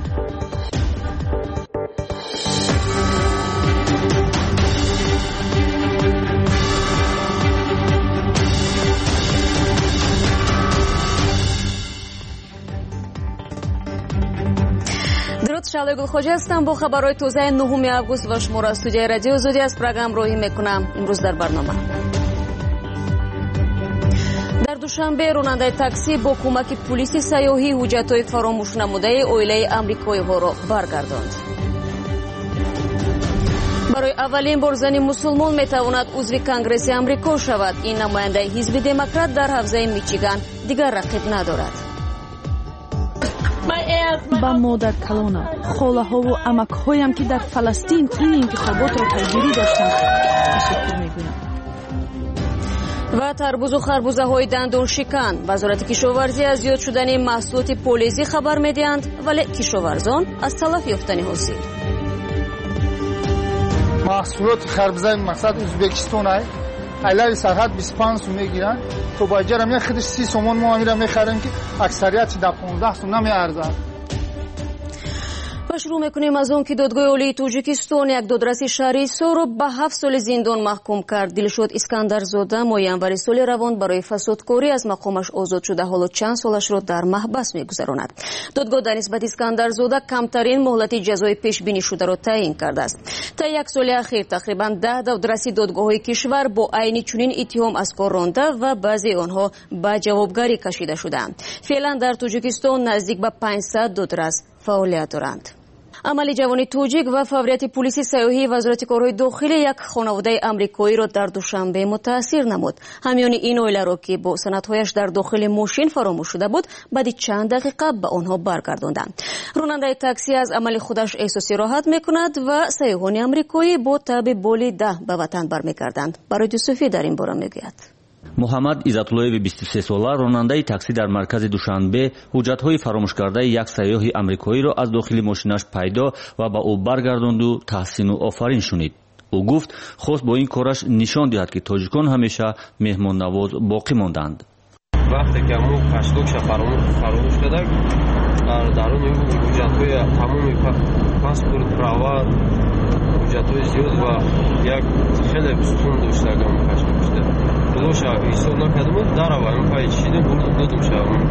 شعله گلخوجی هستم با خبرهای تازه 9 август و شما را از استودیوی رادیو زودی از پروگرام راهی میکنم. امروز در برنامه در دوشنبه راننده تاکسی با کمک پلیس سیاحی حجت‌های فراموش نموده اویله آمریکایی‌ها را برگرداند. برای اولین بار زنی مسلمان میتواند عضو کنگرس آمریکا شود. این نماینده حزب دموکرات در حوزه میچیگان دیگر رقیب ندارد. با مادر کلانم، خاله ها و عمک هایم که در فلسطین این انتخابات را پیگیری داشتند تشکر میگویم. و تربوز و خربوزه های دندون شکن. وزارت کشاورزی از زیاد شدن محصولات پولیزی خبر میدهند، ولی کشاورزان از تلف یافتن حاصل. محصولات خربوزه مقصد ازبکستان است. علاوه سرحد 25 سوم میگیرن. تو با جرم خودش 30 سوم ما میرم میخریم که اکثریت در 15 سوم نمیارزه. و شروع میکنیم از اون که دادگاه عالی تاجیکستان یک دادرس شهری سو رو به 7 سال زندان محکوم کرد. دلشاد اسکندرزاده ماه ینوری سال روان برای فسادکاری از مقامش آزاد شده، حالا چند سالش را در محبس میگذراند. دادگاه در نسبت اسکندرزاده کمترین مهلت جزای پیش بینی شده را تعیین کرده است. تا یک سال اخیر تقریبا 10 دادرس دادگاه‌های کشور با عین چنین اتهام از کار رانده و بعضی آنها به جوابگری کشیده شدند. فعلا در تاجیکستان نزدیک به 500 دادرس فعالیت دارند. عمل جوانی توجیک و فوریت پلیس سیاحی وزارت کارهای داخلی یک خانواده آمریکایی را در دوشنبه متاثر نمود. همیان این اویله را که با سندهایش در داخل ماشین فراموش شده بود، بعد چند دقیقه به آنها برگرداندند. راننده تاکسی از عمل خودش احساس راحت میکند و سیاحان آمریکایی با تب بالی 10 به وطن برمیگردند. برای دوسفی در این باره میگوید. محمد عزت‌اللهی 23 ساله راننده تاکسی در مرکز دوشنبه حجت‌های فراموش کرده یک سیاح آمریکایی را از داخل ماشینش پیدا و به او برگرداند و تحسین و آفرین شنید. او گفت خواست با این کارش نشان دهد که تاجیکان همیشه مهمان نواز باقی ماندند. وقتی که ما پشتوکش فراموش کردیم در اون حجت‌های تمامی پاسپورت پراوا حجت‌های زیاد و یک خیلی بستون داشتم پشتوکش دوشا ایستاد نکردم در اون پای چیدم دادم شدم.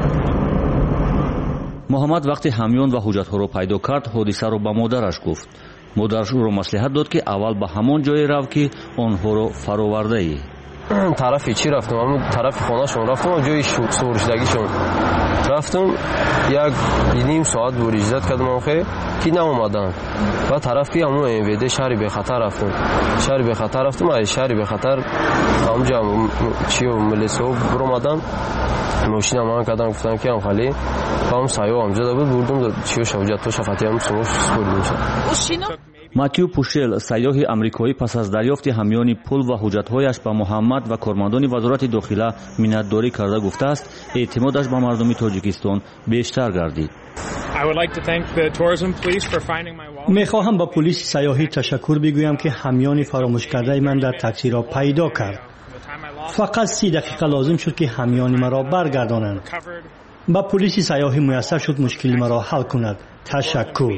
محمد وقتی همیان و حجت‌ها را پیدا کرد حادثه را به مادرش گفت. مادرش او را مصلحت داد که اول به همان جای رو که آنها را فراورده ای. طرف چی رفتم؟ همون طرف خانه‌شون رفتم، جای سورشدگیشون رفتم. یک نیم ساعت بود اجازه کردم آخه کی نمی‌آمدن. و طرفی همون ایویده شهری به خطر رفتم. از شهری به خطر همونجا چیو ملیسو برآمدن. ماشین ما کردن گفتن که خالی هم سایو همونجا بود بردم چیو شوجات تو شفاتی هم سپردیم. ماتیو پوشل سیاح آمریکایی پس از دریافت همیان پول و حجت‌هایش به محمد و کارمندان وزارت داخله منتداری کرده گفته است اعتمادش به مردم تاجیکستان بیشتر گردید. میخواهم با پلیس سیاحی تشکر بگویم که همیان فراموش کرده من در تاکسی را پیدا کرد. فقط 30 دقیقه لازم شد که همیان مرا برگردانند. با پلیس سیاحی میسر شد مشکل مرا حل کند. تشکر.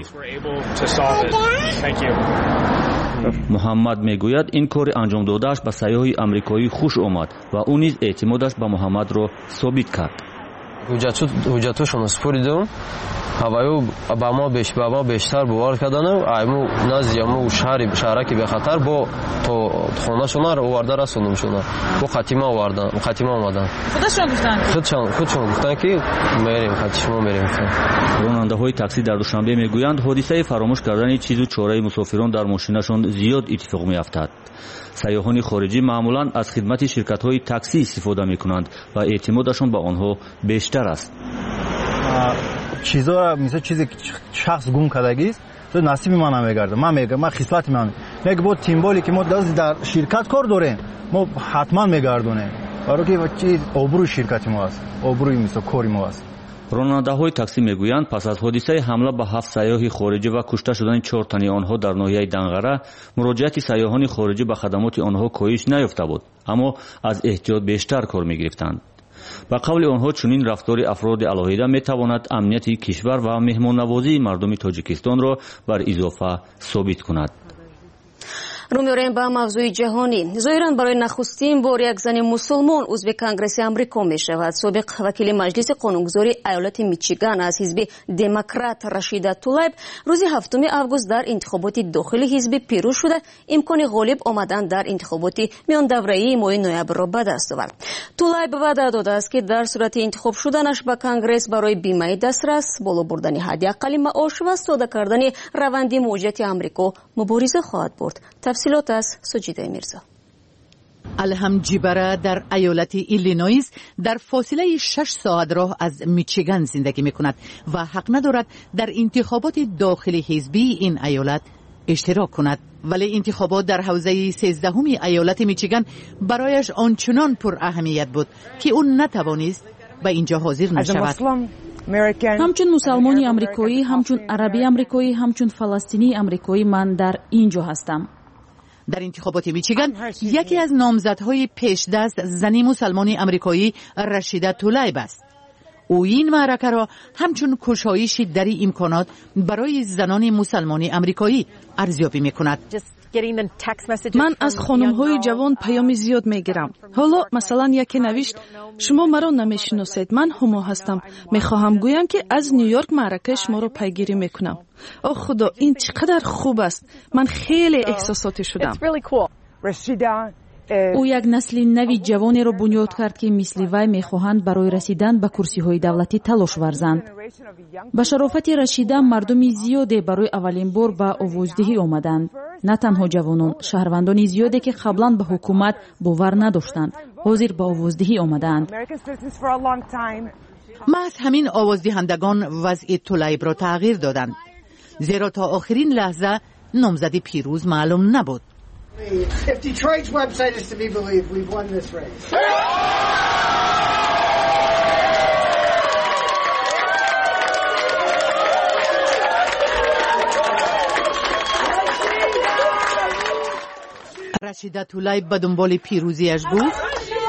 محمد میگوید این کار انجام دادهش به سیاح آمریکایی خوش آمد و او نیز اعتمادش به محمد را ثابت کرد. حجتشون سپردم هوایو با ما بیشتر باور کردن ایمو نزدیمو شهرکی به خطر با تو خونه‌شون رو آورده رسوندمشون با خاتمه اومدن خودشون گفتن که میریم خاطر میریم. راننده‌های تاکسی در دوشنبه میگویند حادثه فراموش کردن چیز و چاره مسافران در ماشینشون زیاد اتفاق میافتد. سیاحان خارجی معمولا از خدمت شرکت‌های تاکسی استفاده میکنند و اعتمادشون به آنها بیشتر است. چیزا مثل چیزی شخص گم کردگی است تو نصیب من نمیگرده. من میگم من خصلت من میگه با تیمبالی که ما در شرکت کار داریم ما حتما میگردونیم برای که چیز آبروی شرکت ما است، آبروی مثل کاری ما است. راننده‌های تاکسی میگویند پس از حادثه حمله به 7 سیاح خارجی و کشته شدن 4 تن آنها در ناحیه دنغره مراجعت سیاحان خارجی به خدمات آنها کاهش نیافته بود، اما از احتیاط بیشتر کار میگرفتند. ба қавли онҳо чунин рафтори афроди алоҳида метавонад амнияти кишвар ва меҳмоннавозии мардуми тоҷикистонро бар изофа собит кунад. رو می‌آوریم به موضوع جهانی. ظاهراً برای نخستین بار یک زن مسلمان عضو کنگره آمریکا می‌شود. سابق وکیل مجلس قانونگذاری ایالت میچیگان از حزب دموکرات رشیده طلیب روز 7 آگوست در انتخابات داخلی حزب پیروز شده امکان غالب آمدن در انتخابات میان دوره‌ای ماه نوامبر را به دست آورد. طلیب وعده داده است که در صورت انتخاب شدنش به کنگره برای بیمه دسترس، بالا بردن حداقل معاش و ساده کردن روند مهاجرت آمریکا مبارزه خواهد برد. تفصیلات از سجیده میرزا. الهم جیبره در ایالت ایلینویز در فاصله 6 ساعت راه از میچیگان زندگی میکند و حق ندارد در انتخابات داخلی حزبی این ایالت اشتراک کند، ولی انتخابات در حوزه 13 ایالت میچیگان برایش آنچنان پر اهمیت بود که اون نتوانست به اینجا حاضر نشود. همچون مسلمانی آمریکایی، همچون عربی آمریکایی، همچون فلسطینی آمریکایی من در اینجا هستم. در انتخابات میچیگان یکی از نامزدهای پیشدست زنی مسلمانی آمریکایی رشیده طلیب است. او این معرکه را همچون کشایشی در امکانات برای زنان مسلمانی آمریکایی ارزیابی میکند. من از خانم‌های جوان پیام زیاد میگیرم. حالا مثلا یکی نوشت شما مرا نمیشناسید، من هما هستم، میخواهم گویم که از نیویورک معرکه شما را پیگیری میکنم. اوه خدا، این چقدر خوب است. من خیلی احساساتی شدم. او یک نسل نوی جوانی را بنیاد کرد که مثل وی میخواهند برای رسیدن به کرسی‌های دولتی تلاش ورزند. با شرافت رشیده مردم زیادی برای اولین بار به آوازدهی آمدند. نه تنها جوانان، شهروندان زیادی که قبلا به حکومت باور نداشتند حاضر به آوازدهی آمدند. محض همین آوازدهندگان وضع طلیب را تغییر دادند، زیرا تا آخرین لحظه نامزد پیروز معلوم نبود. If Detroit's website is to be believed, we've won this race. رشیده طلیب به دنبال پیروزیش گفت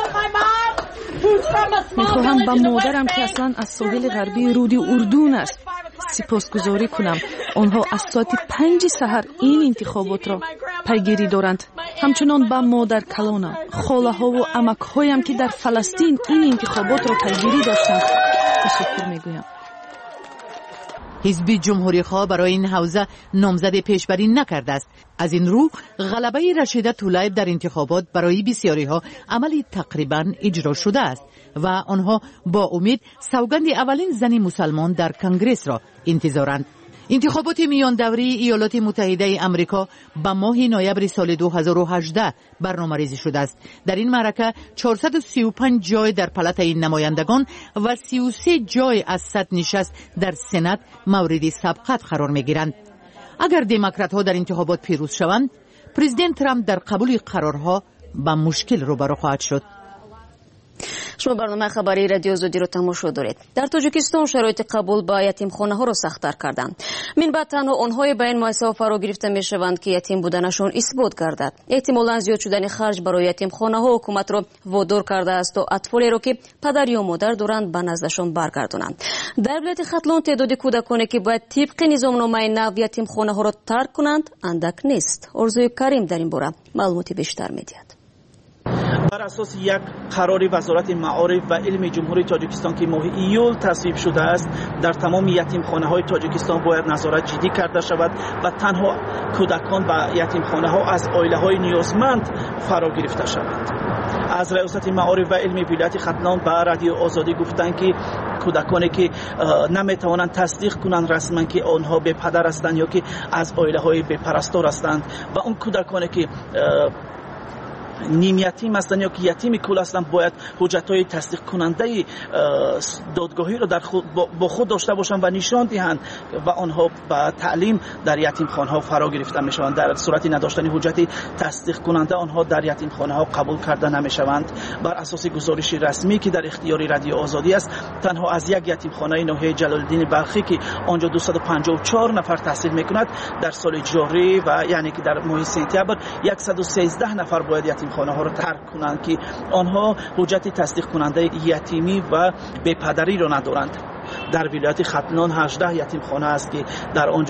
میخواهم با مادرم که اصلا از ساحل غربی رود اردن است سپاسگزاری کنم. آنها از ساعت 5 سحر این انتخابات را پیگیری دارند. همچنان با مادر کلانم، خاله ها و عمک هایم که در فلسطین این انتخابات را پیگیری داشتند تشکر میگویم. حزب جمهوری خواه برای این حوزه نامزد پیشبری نکرده است. از این رو غلبه رشیده طلیب در انتخابات برای بسیاری ها عملی تقریبا اجرا شده است و آنها با امید سوگند اولین زن مسلمان در کنگره را انتظارند. انتخابات میان دوره ایالات متحده آمریکا به ماه نوامبر سال 2018 برنامه‌ریزی شده است. در این معرکه 435 جای در پالات این نمایندگان و 33 جای از 100 نشست در سنا مورد سبقت قرار می‌گیرند. اگر دموکرات‌ها در انتخابات پیروز شوند، پرزیدنت ترامپ در قبول قرارها با مشکل روبرو خواهد شد. شما برنامه خبری رادیو آزادی رو تماشا دارید. در تاجیکستان شرایط قبول با یتیمخانه ها رو سخت‌تر کردند. من بعد تنها آنهای به این مؤسسه فرا گرفته میشوند که یتیم بودنشون اثبات گردد. احتمالاً زیاد شدن خرج برای یتیمخانه ها حکومت رو وادار کرده است تا اطفالی رو که پدر یا مادر دارند به نزدشون برگردونند. در ولایت ختلان تعداد کودکانی که باید طبق نظامنامه نو یتیمخانه ها رو ترک کنند اندک نیست. آرزوی کریم در این باره معلوماتی بیشتر می‌دهد. بر اساس یک قرار وزارت معارف و علم جمهوری تاجیکستان که ماه ایول تصویب شده است، در تمام یتیمخانه‌های تاجیکستان باید نظارت جدی کرده شود و تنها کودکان و یتیمخانه‌ها از عائله‌های نیازمند فرا گرفته شود. از ریاست معارف و علم ولایت ختلان به رادیو آزادی گفتند که کودکانی که نمیتوانند تصدیق کنند رسما که آنها به پدر هستند یا که از عائله‌های به پرستار هستند و اون کودکانی که نیم یتیم هستند یا که یتیم کل هستند باید حجت‌های تصدیق کننده دادگاهی را در با خود داشته باشند و نشان دهند و آنها به تعلیم در یتیمخانه‌ها فرا گرفته میشوند. در صورت نداشتن حجت تصدیق کننده آنها در یتیمخانه‌ها قبول کرده نمیشوند. بر اساس گزارش رسمی که در اختیار رادیو آزادی است، تنها از یک یتیمخانه ناحیه جلال‌الدین بلخی که آنجا 254 نفر تحصیل میکند در سال جاری و یعنی که در ماه سپتامبر 113 نفر باید یتیم یتیمخانه ها رو ترک کنند که آنها حجت تصدیق کننده یتیمی و بی پدری رو ندارند. در ولایت ختلان 18 یتیمخانه است که در آنجا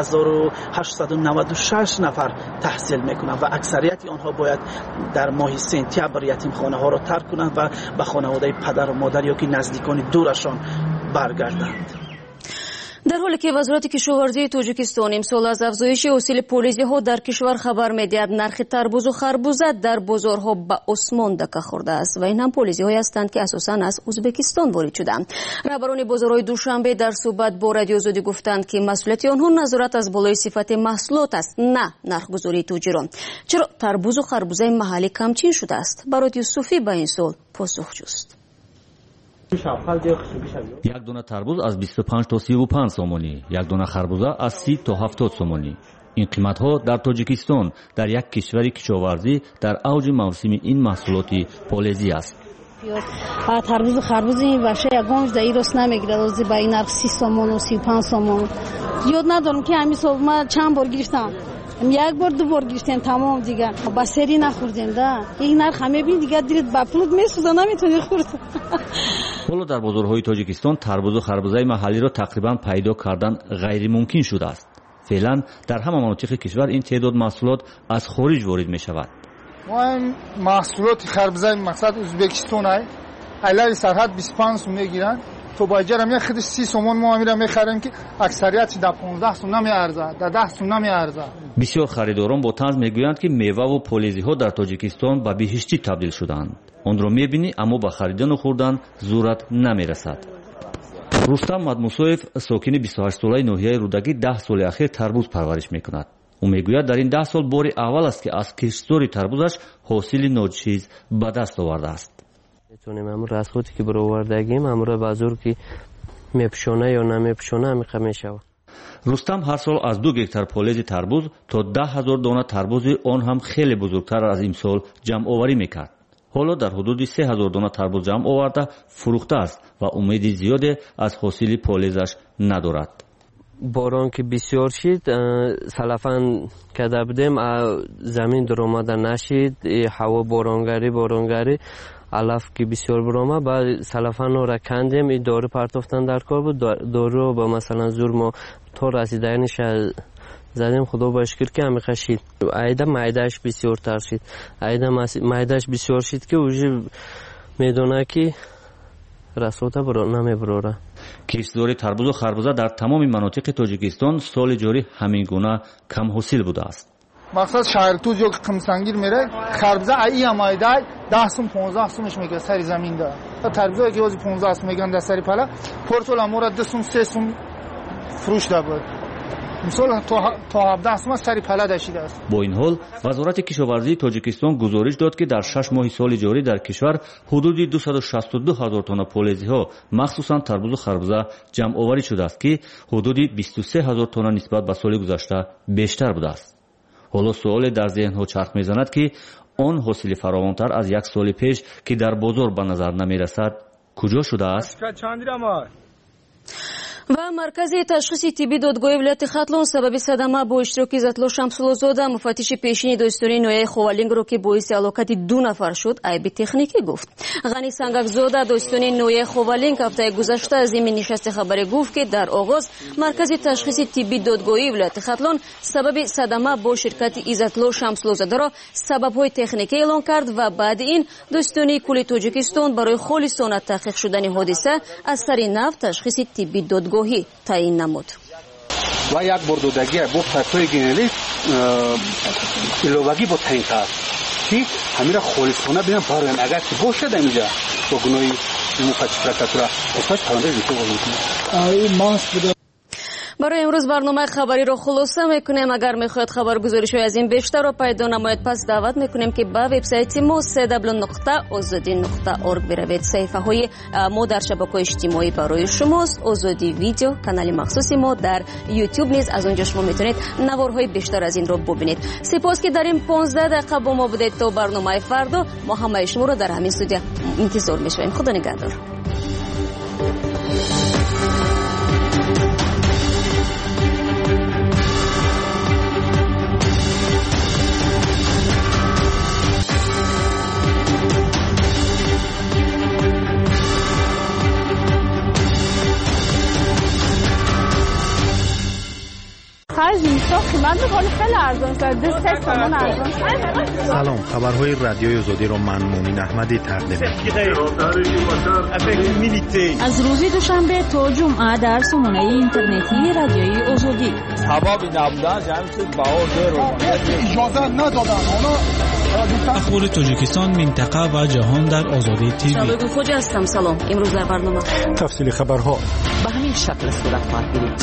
3896 نفر تحصیل میکنند و اکثریت آنها باید در ماه سپتامبر یتیمخانه ها را ترک کنند و به خانواده پدر و مادر یا که نزدیکان دورشان برگردند. در حالی که وزارت کشاورزی تاجیکستان امسال از افزایش حاصل پولیزی ها در کشور خبر می‌دهد، نرخ تربوز و خربوزه در بازارها به آسمان دکه خورده است و این هم پولیزی هایی هستند که اساساً از ازبکستان وارد شدند. رهبران بازارهای دوشنبه در صحبت با رادیو آزادی گفتند که مسئولیت آنها نظارت از بالای صفت محصولات است، نه نرخ‌گذاری تجاران. چرا تربوز و خربوزه محلی کمچین شده است؟ برات یوسفی به این سوال پاسخ جست. یک دونه تربوز از 25 تا 35 سومانی، یک دونه خربوزه از 30 تا 70 سومانی. این قیمت ها در تاجیکستان در یک کشور کشاورزی در اوج موسم این محصولات پولیزی است. تربوز و خربوز این وشه یگانش در ایراس نمیگیره، روزی با این نرخ 30 سومون و 35 سومون. یاد ندارم که همین صبح من چند بار گرفتم، یک بار دو بار گرفتیم تمام دیگه با سری نخوردیم. ده این نرخ همه بین دیگه دیرت با پلوت میسوزه نمیتونی خورد. حالا در بازارهای تاجیکستان تربوز و خربوزه محلی را تقریبا پیدا کردن غیر ممکن شده است. فعلا در همه مناطق کشور این تعداد محصولات از خارج وارد می شود. ما این محصولات خربوزه مقصد ازبکستان است. علاوه سرحد 25 سوم میگیرن. تو با جرم یک خودش 30 سومون ما میخریم که اکثریت در 15 سوم نمیارزه، در 10 سوم نمیارزه. بسیار خریداران با طنز میگویند که میوه و پولیزی ها در تاجیکستان به بهشتی تبدیل شدند. آن را میبینی اما به خریدن و خوردن زورت نمیرسد. رستم مدموسویف ساکن 28 ساله ناحیه رودکی 10 سال اخیر تربوز پرورش میکند. او میگوید در این 10 سال بار اول است که از کشتزاری تربوزش حاصل ناچیز به دست آورده است. میتونیم همون رسوتی که برآوردگیم همون را بازار که میپشونه یا نمیپشونه همیشه میشود. رستم هر سال از 2 گکتار پولیز تربوز تا 10,000 دانه تربوز آن هم خیلی بزرگتر از امسال جمع آوری میکرد. حالا در حدود 3,000 دانه تربوز جمع آورده فروخته است و امید زیادی از حاصل پولیزش ندارد. باران که بسیار شد سلفان کده بودیم زمین در آمده نشید، هوا بارانگری علف که بسیار برامه بعد سلفان را کندیم، این داره پرتافتن در کار بود. داره با مثلا زور ما تا رسیدنش زدیم، خدا با شکر که همه خشید. ایده معدهش بسیار تر شد، ایده معدهش بسیار شد که اوجه میدونه که رسوته نمیبروره. کشتزاری تربوز و خربوزه در تمام مناطق تاجیکستان سال جاری همین گونه کم حاصل بوده است. مقصد شهرتوز یا قمسنگیر میره، خربوزه ای مایده 10 سوم 15 سومش میگه سر زمین ده. تربوزه که واسه 15 سوم میگن در سر پله، پورتول امورا 2 سوم 3 سوم فروش ده بود. مثلا تا 17 سوم سر پله داشته است. با این حال وزارت کشاورزی تاجیکستان گزارش داد که در 6 ماه سال جاری در کشور حدود 262,000 تن پولیزی ها مخصوصا تربوز و خربوزه جمع آوری شده است که حدود 23,000 تن نسبت به سال گذشته بیشتر بوده است. حالا سوال در ذهن ها چرخ میزند که آن حاصل فراوانتر از یک سال پیش که در بازار به نظر نمیرسد کجا شده است؟ و مرکز تشخیص طبی دادگاه ولایت ختلان سبب صدمه با اشتراک عزت‌الله شمس‌الله‌زاده مفتش پیشین داستانی نویه خوالینگ رو که باعث هلاکت 2 نفر شد عیب تکنیکی گفت. غنی سنگک‌زاده داستانی نویه خوالینگ هفته گذشته از این نشست خبری گفت که در آغاز مرکز تشخیص طبی دادگاهی ولایت ختلان سبب صدمه با شرکت عزت‌الله شمس‌الله‌زاده را سبب‌های تکنیکی اعلام کرد و بعد این داستانی کل تاجیکستان برای خالصانه تحقیق شدن حادثه از سر نو تشخیص طبی دادگاهی تعیین نمود. و یک بردودگی با پتوی گنلی ایلوگی با تعیین کرد که همین را خالصانه بیان بارن اگر که باشد اینجا با گناهی مفتش پرکاتورا اسمش پرونده ریتو بود. برای امروز برنامه خبری رو خلاصه میکنیم. اگر میخواید خبرگزاری‌های از این بیشتر رو پیدا نماید پس دعوت میکنیم که به وبسایت ما www.azadi.org بروید. صفحه های ما در شبکه‌های اجتماعی برای شماست. آزادی ویدیو کانال مخصوصی ما در یوتیوب نیز از اونجا شما میتونید نوارهای بیشتر از این رو ببینید. سپاس که در این 15 دقیقه با ما بودید. تا برنامه فردا ما همه شما رو در همین استودیو انتظار میشویم. خدا نگهدار. سلام، خبرهای رادیوی آزادی را من مومن احمدی تقدیم از روز دوشنبه تا جمعه در سامانه اینترنتی رادیوی آزادی. سبب نبودن جمعیت بهار اجازه ندادن. اخبار تاجیکستان، منطقه و جهان در آزادی تیوی. شبکه خوجه هستم. سلام. امروز در برنامه تفصیل خبرها به همین شکل صورت خواهد گرفت.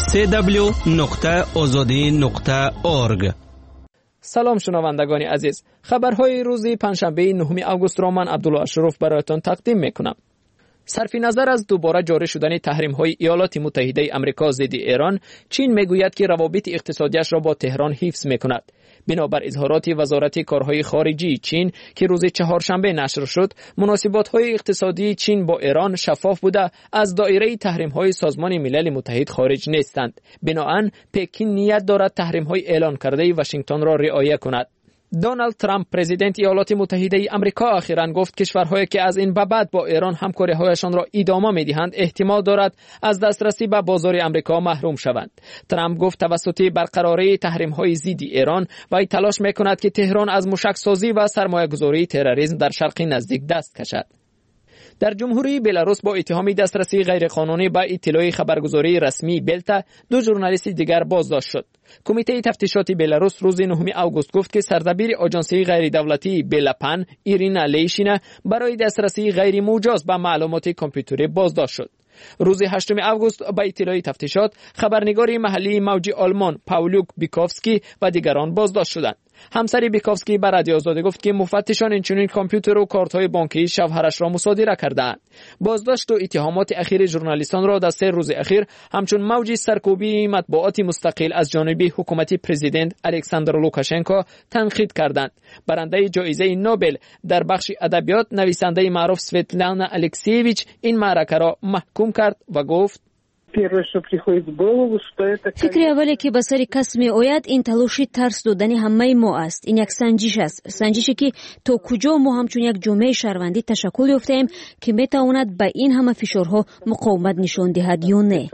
www.azadi.org. سلام شنوندگان عزیز، خبرهای روز پنجشنبه 9 آگوست را من عبدالله اشرف برایتان تقدیم میکنم. صرف نظر از دوباره جاری شدن تحریم‌های ایالات متحده آمریکا ضد ایران، چین میگوید که روابط اقتصادیش را با تهران حفظ میکند. بنابر اظهارات وزارت کارهای خارجی چین که روز چهارشنبه نشر شد، مناسبات‌های اقتصادی چین با ایران شفاف بوده از دایره تحریم‌های سازمان ملل متحد خارج نیستند. بنابراین پکین نیت دارد تحریم‌های اعلان کرده واشنگتن را رعایت کند. دونالد ترامپ پرزیدنت ایالات متحده آمریکا اخیراً گفت کشورهایی که از این به بعد با ایران همکاری‌هایشان را ادامه می‌دهند احتمال دارد از دسترسی به بازار آمریکا محروم شوند. ترامپ گفت توسط برقراری تحریم‌های ضد ایران وی تلاش می‌کند که تهران از موشک‌سازی و سرمایه‌گذاری تروریسم در شرق نزدیک دست کشد. در جمهوری بلاروس با اتهام دسترسی غیرقانونی به اطلاع خبرگزاری رسمی بلتا دو ژورنالیست دیگر بازداشت شد. کمیته تفتیشات بلاروس روز 9 آگوست گفت که سردبیر آژانسی غیر دولتی بلاپن ایرینا لیشینا برای دسترسی غیر مجاز به معلومات کامپیوتری بازداشت شد. روز 8 آگوست با اطلاع تفتیشات خبرنگار محلی موج آلمان پاولوک بیکوفسکی و دیگران بازداشت شدند. همسر بیکوفسکی به رادیو آزادی گفت که مفتشان اینچنین کامپیوتر و کارت‌های بانکی شوهرش را مصادره کردند. بازداشت و اتهامات اخیر ژورنالیستان را در 3 روز اخیر همچون موج سرکوبی مطبوعات مستقل از جانب حکومت پرزیدنت الکساندر لوکاشنکو تنقید کردند. برنده جایزه نوبل در بخش ادبیات نویسنده معروف سویتلانا الکسیویچ این معرکه را محکوم کرد و گفت فکر اولی که به سر کس می آید این تلاشی ترس دادن همه ما است. این یک سنجش است، سنجشی که تا کجا ما همچون یک جامعه شهروندی تشکل یافته‌ایم که می تواند به این همه فشارها مقاومت نشان دهد یا نه.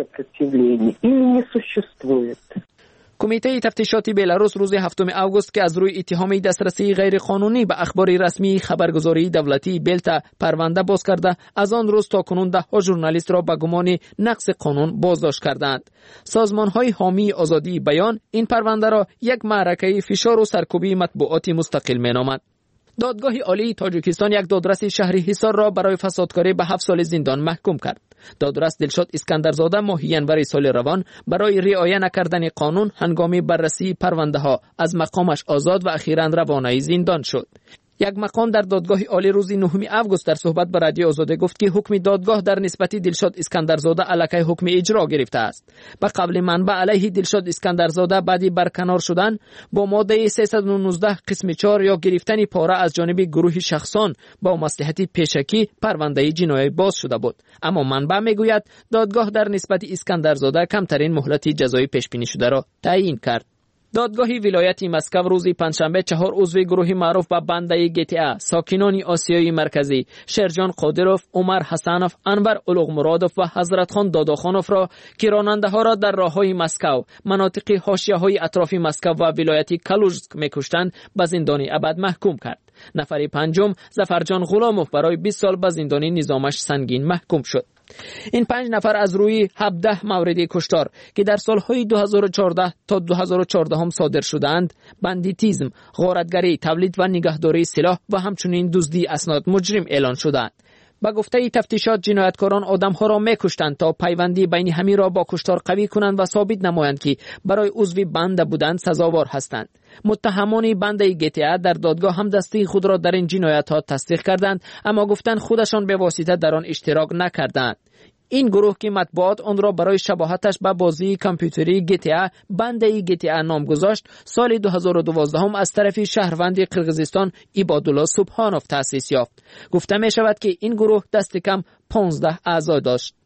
کمیته تفتیشات بلاروس روز 7 آگوست که از روی اتهام دسترسی غیرقانونی به اخبار رسمی خبرگزاری دولتی بلتا پرونده باز کرده، از آن روز تا کنون 10 ژورنالیست را به گمان نقض قانون بازداشت کردند. سازمان‌های حامی آزادی بیان این پرونده را یک معرکه فشار و سرکوبی مطبوعاتی مستقل می‌نامند. دادگاه عالی تاجیکستان یک دادرس شهری حصار را برای فسادکاری به 7 سال زندان محکوم کرد. دادرس دلشاد اسکندرزاده ماه ینور سال روان برای رعایت نکردن قانون هنگام بررسی پرونده ها از مقامش آزاد و اخیراً روانه زندان شد. یک مقام در دادگاه عالی روز 9 آگوست در صحبت با رادیو آزادی گفت که حکم دادگاه در نسبت دلشاد اسکندرزاده علیه حکم اجرا گرفته است. به قول منبع علیه دلشاد اسکندرزاده بعد برکنار شدن با ماده 319 قسم 4 یا گرفتن پاره از جانب گروه شخصان با مصلحت پیشکی پرونده جنایی باز شده بود. اما منبع میگوید دادگاه در نسبت اسکندرزاده کمترین مهلت جزایی پیش بینی شده را تعیین کرد. دادگاه ولایت مسکو روز پنجشنبه 4 عضو گروه معروف به بنده GTA ساکنان آسیای مرکزی شرجان قادروف، عمر حسنوف، انور اولوغمرادوف و حضرت خان داداخانوف را که راننده ها را در راههای مسکو، مناطق حاشیه های اطراف مسکو و ولایت کالوژسک میکشتند به زندان ابد محکوم کرد. نفر پنجم ظفرجان غلاموف برای 20 سال به زندان نظامش سنگین محکوم شد. این 5 نفر از روی 17 مورد کشتار که در سالهای 2014 تا 2014 هم صادر شدند، بندیتیزم، غارتگری، تولید و نگهداری سلاح و همچنین دزدی اسناد مجرم اعلان شدند. با گفته تفتیشات جنایتکاران آدم‌ها را می‌کشتند تا پیوندی بین همین را با کشتار قوی کنند و ثابت نمایند که برای عضو بنده بودند سزاوار هستند. متهمان بنده GTA در دادگاه هم دستی خود را در این جنایت‌ها تصدیق کردند، اما گفتند خودشان به واسطه در آن اشتراک نکردند. این گروه که مطبوعات آن را برای شباهتش به بازی کامپیوتری GTA بنده GTA نام گذاشت، سال 2012 هم از طرف شهروند قرقیزستان عبادالله سبحانوف تأسیس یافت. گفته می شود که این گروه دست کم 15 اعضا داشت.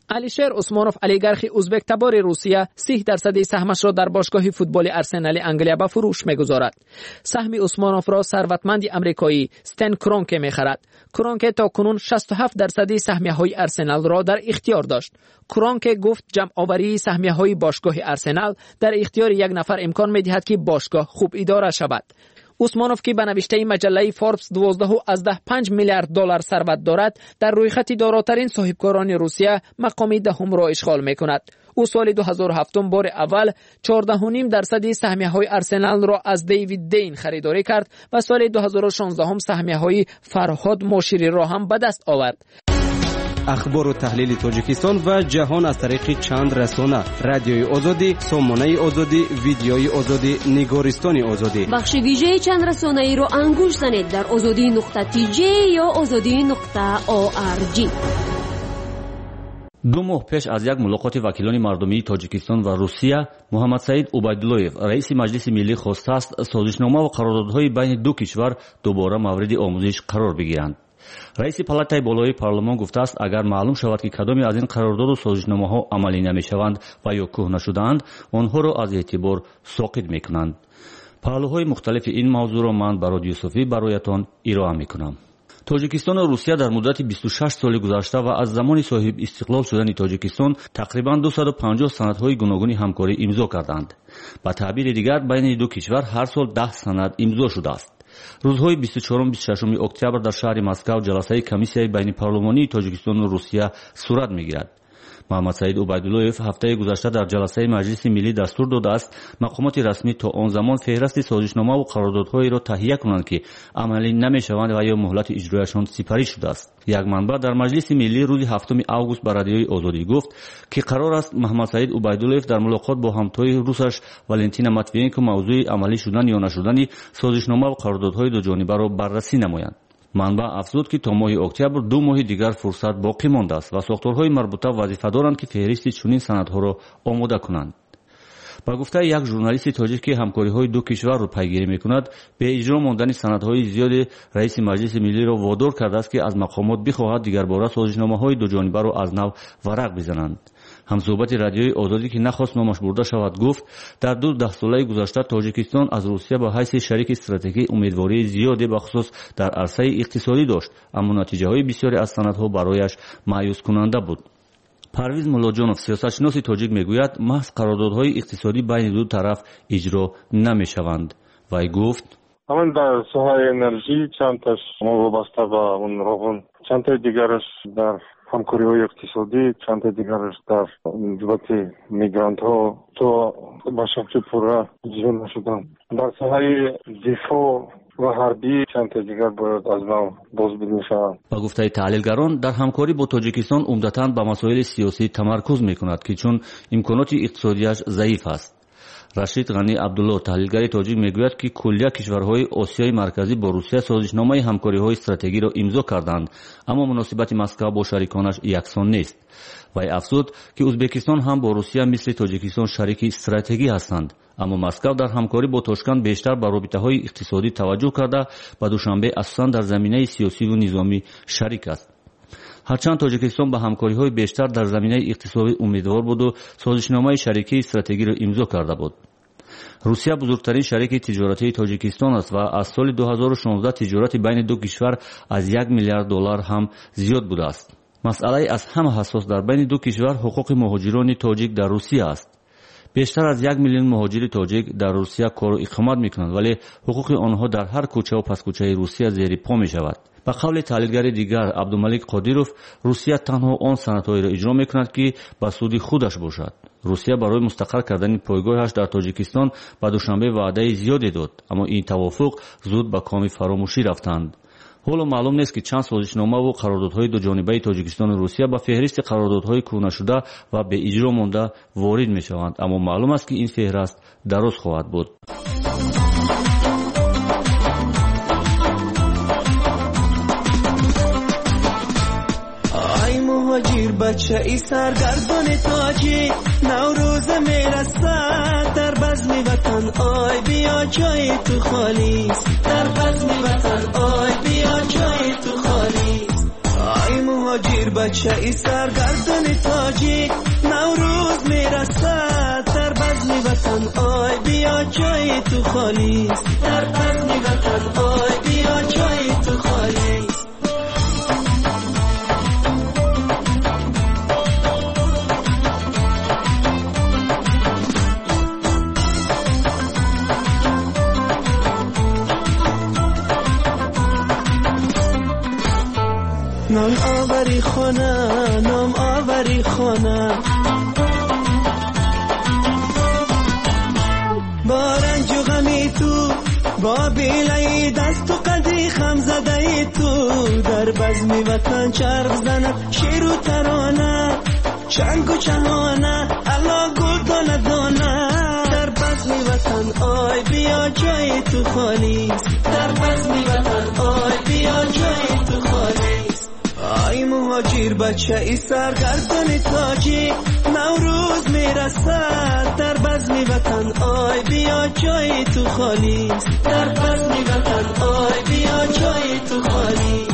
علیشیر عثمانوف علیگرخی ازبک تبار روسیه 30% سهمش را در باشگاه فوتبال آرسنال انگلیا به فروش میگذارد. سهم عثمانوف را ثروتمند آمریکایی استن کرونکه میخرد. کرونکه تا کنون 67% سهمیه‌های آرسنال را در اختیار داشت. کرونکه گفت جمع آوری سهمیه‌های باشگاه آرسنال در اختیار یک نفر امکان می‌دهد که باشگاه خوب اداره شود. عثمانوف که به نوشته مجله فوربس 12.5 میلیارد دلار ثروت دارد، در روی خط داراترین صاحبکاران روسیه مقام دهم را اشغال می‌کند. او سال 2007 بار اول 14.5% سهمیه‌های آرسنال را از دیوید دین خریداری کرد و سال 2016 هم سهمیه‌های فرهاد مشیری را هم به دست آورد. اخبار و تحلیل تاجیکستان و جهان از طریق چند رسانه: رادیوی آزادی، سامانه آزادی، ویدیوی آزادی، نگارستان آزادی. بخش ویژه چند رسانه ای را انگوش زنید در azadi.tj یا azadi.org. 2 ماه پیش از یک ملاقات وکیلان مردمی تاجیکستان و روسیه، محمد سعید عبیداللهیف رئیس مجلس ملی خواسته است سازشنامه و قراردادهای بین دو کشور دوباره مورد آموزش قرار بگیرند. رئیس پالاتای بالای پارلمان گفته است اگر معلوم شود که کدامی از این قرارداد و سازشنامه‌ها عملی نمی‌شوند و یا کهنه شده‌اند، آنها را از اعتبار ساقط می‌کنند. پهلوهای مختلف این موضوع را من با رادیو صوفی برایتان ارائه می‌کنم. تاجیکستان و روسیه در مدت 26 سال گذشته و از زمان صاحب استقلال شدن تاجیکستان تقریباً 250 سندهای گوناگون همکاری امضا کردند. به تعبیر دیگر بین دو کشور هر سال 10 سند امضا شده است. روزهای 24-26 اکتبر در شهر مسکو جلسه کمیسیای بین پارلمانی تاجیکستان و روسیه صورت میگیرد. محمد سعید عبیداللهیف هفته گذشته در جلسه مجلس ملی دستور داده است مقامات رسمی تا آن زمان فهرست سازشنامه و قراردادهایی را تهیه کنند که عملی نمی‌شوند و یا مهلت اجرایشان سپری شده است. یک منبع در مجلس ملی روز 7 آگوست به رادیوی آزادی گفت که قرار است محمد سعید عبیداللهیف در ملاقات با همتای روسش والنتینا ماتوینکو موضوع عملی شدن یا نشدن سازشنامه و قراردادهای دو جانبه را بررسی نمایند. منبع افزود که تا ماه اکتبر 2 ماه دیگر فرصت باقی مانده است و ساختارهای مربوطه وظیفه دارند که فهرست چنین سندها را آماده کنند. با گفته یک ژورنالیست تاجیک که همکاری‌های دو کشور را پیگیری می‌کند، به اجرا ماندن سندهای زیاد رئیس مجلس ملی را وادار کرده است که از مقامات بخواهد دیگر باره سازشنامه‌های دو جانبه را از نو ورق بزنند. همصحبت رادیوی آزادی که نخواست نامش برده شود گفت در 12 ساله گذشته تاجیکستان از روسیه به حیث شریک استراتژیکی امیدواری زیادی به خصوص در عرصه اقتصادی داشت، اما نتیجه‌های بسیاری از سندها برایش مایوس کننده بود. پرویز ملاجانوف سیاستشناس تاجیک میگوید محض قراردادهای اقتصادی بین دو طرف اجرا نمیشوند. وی گفت همین در ساحه انرژی چند تاش وابسته به اون روغن، چند تا دیگرش در همکاری‌های اقتصادی، چند تا دیگرش در جبهه میگرانت ها تو با شکل پورا اجرا نشدن. در ساحه دفاع و حربی چند تا دیگر باید از نو بازبینی شوند. با گفته تحلیلگران در همکاری با تاجیکستان عمدتاً به مسائل سیاسی تمرکز میکند که چون امکانات اقتصادیش ضعیف است. رشید غنی عبدالله تحلیلگر تاجیک میگوید که کلیه کشورهای آسیای مرکزی با روسیه سازشنامه همکاری‌های استراتژیکی را امضا کردند، اما مناسبت مسکو با شریکانش یکسان نیست. وی افزود که ازبکستان هم با روسیه مثل تاجیکستان شریک استراتژیکی هستند، اما مسکو در همکاری با تاشکند بیشتر به رابطه‌های اقتصادی توجه کرده و دوشنبه اساساً در زمینه سیاسی و نظامی شریک است. هرچند تاجیکستان به همکاری‌های بیشتر در زمینه اقتصادی امیدوار بود و سازشنامه شریکی استراتژیکی را امضا کرده بود. روسیه بزرگترین شریک تجارتی تاجیکستان است و از سال 2016 تجارت بین دو کشور از 1 میلیارد دلار هم زیاد بوده است. مسئله از همه حساس در بین دو کشور حقوق مهاجران تاجیک در روسیه است. بیشتر از 1 میلیون مهاجر تاجیک در روسیه کار و اقامت میکنند، ولی حقوق آنها در هر کوچه و پس کوچه روسیه زیر پا می شود. به قول تحلیلگر دیگر عبدالملک قادیروف، روسیه تنها آن سندهایی را اجرا میکند که به سود خودش باشد. روسیه برای مستقر کردن پایگاهش در تاجیکستان به دوشنبه وعده زیادی داد، اما این توافق زود به کام فراموشی رفتند. حالا معلوم نیست که چند سازشنامه و قراردادهای دو جانبه تاجیکستان و روسیه به فهرست قراردادهای کهنه شده و به اجرا مانده وارد میشوند، اما معلوم است که این فهرست دراز خواهد بود. مهاجر بچه ای سرگردان تاجی نوروز میرسد در بزم وطن آی بیا جای تو خالیست، در بزم وطن آی بیا جای تو خالیست. آی مهاجر بچه بچه ای سرگردان تاجیک نوروز میرسد در بزم وطن آی بیا جای تو خالی در بزم وطن آی بیا جای تو خالی نام آوری خانه نام آوری خانه با رنج و غمی تو با بیلای دست و قدی خم زده تو در بزمی وطن چرخ زند شیر و ترانه چنگ و چهانه الله گل دانه دانه در بزمی وطن آی بیا جای تو خالی در بزمی وطن آی بیا جای تو خالی آی مهاجر بچه ای سرگردان تاجی نوروز میرسد در بزم وطن آی بیا جای تو خالی در بزم وطن آی بیا جای تو خالی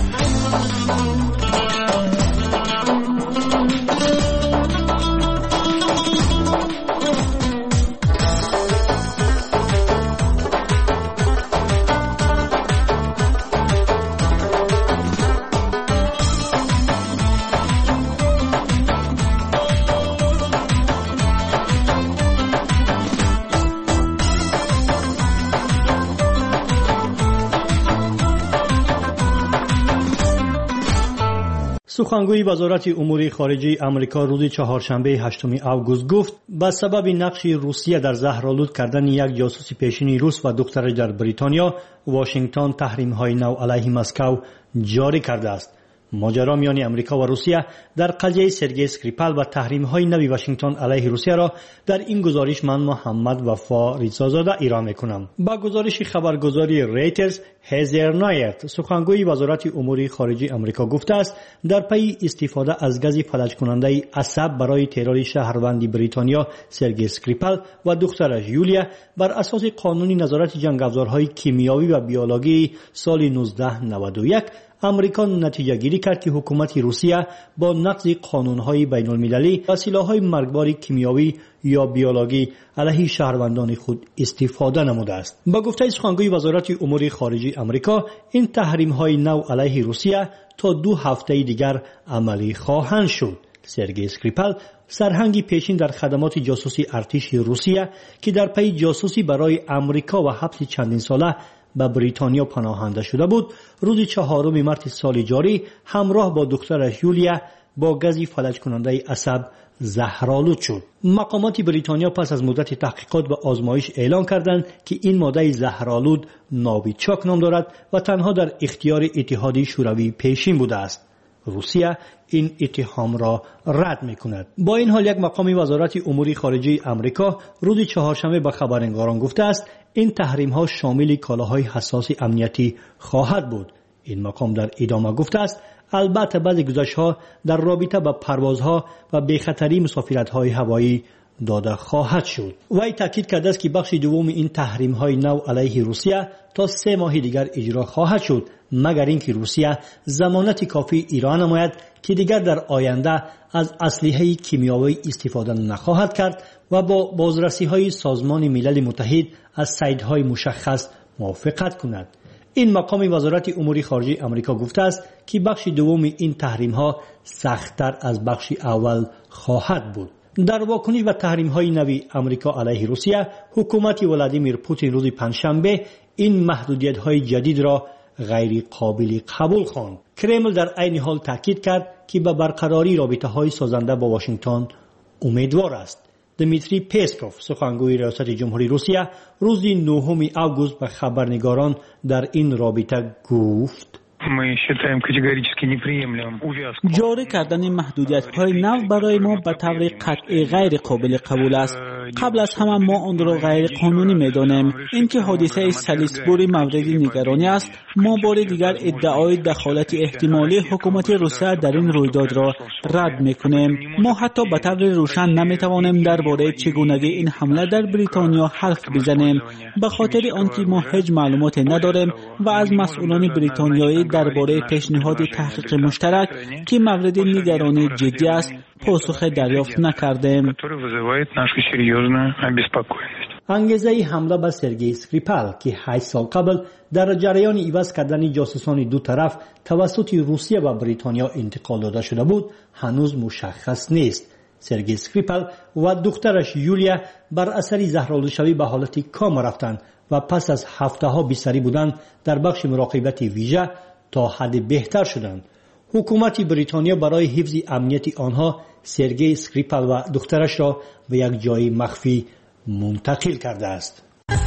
سخنگوی وزارت امور خارجه آمریکا روز چهارشنبه 8 آگوست گفت به سبب نقش روسیه در زهرآلود کردن یک جاسوس پیشین روس و دخترش در بریتانیا واشنگتن تحریم‌های نو علیه مسکو جاری کرده است. ماجرا میان امریکا و روسیه در قضیه سرگئی اسکریپال و تحریم‌های نو واشنگتن علیه روسیه را در این گزارش من محمد وفا ریزازاده ایران می‌کنم. با گزارش خبرگزاری ریترز هزر نایت سخنگوی وزارت امور خارجه آمریکا گفته است در پی استفاده از گاز فلج کننده عصب برای ترور شهروند بریتانیا سرگئی اسکریپال و دخترش یولیا بر اساس قانون نظارت جنگ‌افزارهای کیمیایی و بیولوژی سال 1991 امریکا نتیجه گیری کرد که حکومت روسیه با نقض قانون‌های بین‌المللی و سلاح‌های مرگبار کیمیایی یا بیولوژی علیه شهروندان خود استفاده نموده است. با گفته سخنگوی وزارت امور خارجه آمریکا این تحریم‌های نو علیه روسیه تا 2 هفته دیگر عملی خواهند شد. سرگئی اسکریپال سرهنگی پیشین در خدمات جاسوسی ارتش روسیه که در پی جاسوسی برای امریکا و حبس چندین ساله به بریتانیا پناهنده شده بود روز 4 مارس سال جاری همراه با دخترش یولیا با گازی فلج کننده عصب زهرآلود شد. مقامات بریتانیا پس از مدت تحقیقات و آزمایش اعلام کردند که این ماده زهرآلود ناویچاک نام دارد و تنها در اختیار اتحاد شوروی پیشین بوده است. روسیه این اتهام را رد می‌کند. با این حال یک مقام وزارت امور خارجه آمریکا روز چهارشنبه به خبرنگاران گفته است این تحریم‌ها شامل کالاهای حساس امنیتی خواهد بود. این مقام در ادامه گفته است البته بعضی گزارش‌ها در رابطه با پروازها و بی‌خطری مسافرت‌های هوایی داده خواهد شد. وی تاکید کرده است که بخش دوم این تحریم‌های نو علیه روسیه تا 3 ماه دیگر اجرا خواهد شد مگر اینکه روسیه ضمانت کافی ایران نماید که دیگر در آینده از اسلحه کیمیایی استفاده نخواهد کرد و با بازرسی‌های سازمان ملل متحد از سایت‌های مشخص موافقت کند. این مقام وزارت امور خارجه آمریکا گفته است که بخش دوم این تحریم‌ها سخت‌تر از بخش اول خواهد بود. در واکنش به تحریم‌های نوی آمریکا علیه روسیه، حکومت ولادیمیر پوتین روز پنجشنبه این محدودیت‌های جدید را غیر قابل قبول خواند. کرمل در عین حال تاکید کرد که به برقراری رابطه‌های سازنده با واشنگتن امیدوار است. دمیتری پسکوف سخنگوی ریاست جمهوری روسیه روز 9 آگوست به خبرنگاران در این رابطه گفت جاری کردن محدودیت‌های نو برای ما به طور قطعی غیر قابل قبول است. قبل از همه ما آن را غیر قانونی می‌دانیم. اینکه حادثه سالیسبوری مورد نگرانی است، ما بار دیگر ادعای دخالت احتمالی حکومت روسیه در این رویداد را رد می‌کنیم. ما حتی به طور روشن نمی‌توانیم درباره چگونگی این حمله در بریتانیا حرف بزنیم، به خاطر آنکه ما هیچ معلوماتی نداریم و از مسئولان بریتانیایی درباره پیشنهاد تحقیق مشترک که مورد نگرانی جدی است پاسخ دریافت نکردیم. انگیزه حمله به سرگئی اسکریپال که 8 سال قبل در جریان عوض کردن جاسوسان دو طرف توسط روسیه و بریتانیا انتقال داده شده بود هنوز مشخص نیست. سرگئی اسکریپال و دخترش یولیا بر اثر زهرآلودشوی به حالت کام رفتند و پس از هفته‌ها بیسری بودند در بخش مراقبت ویژه تا حد بهتر شدند. حکومت بریتانیا برای حفظ امنیت آنها سرگئی اسکریپال و دخترش را به یک جای مخفی منتقل کرده است.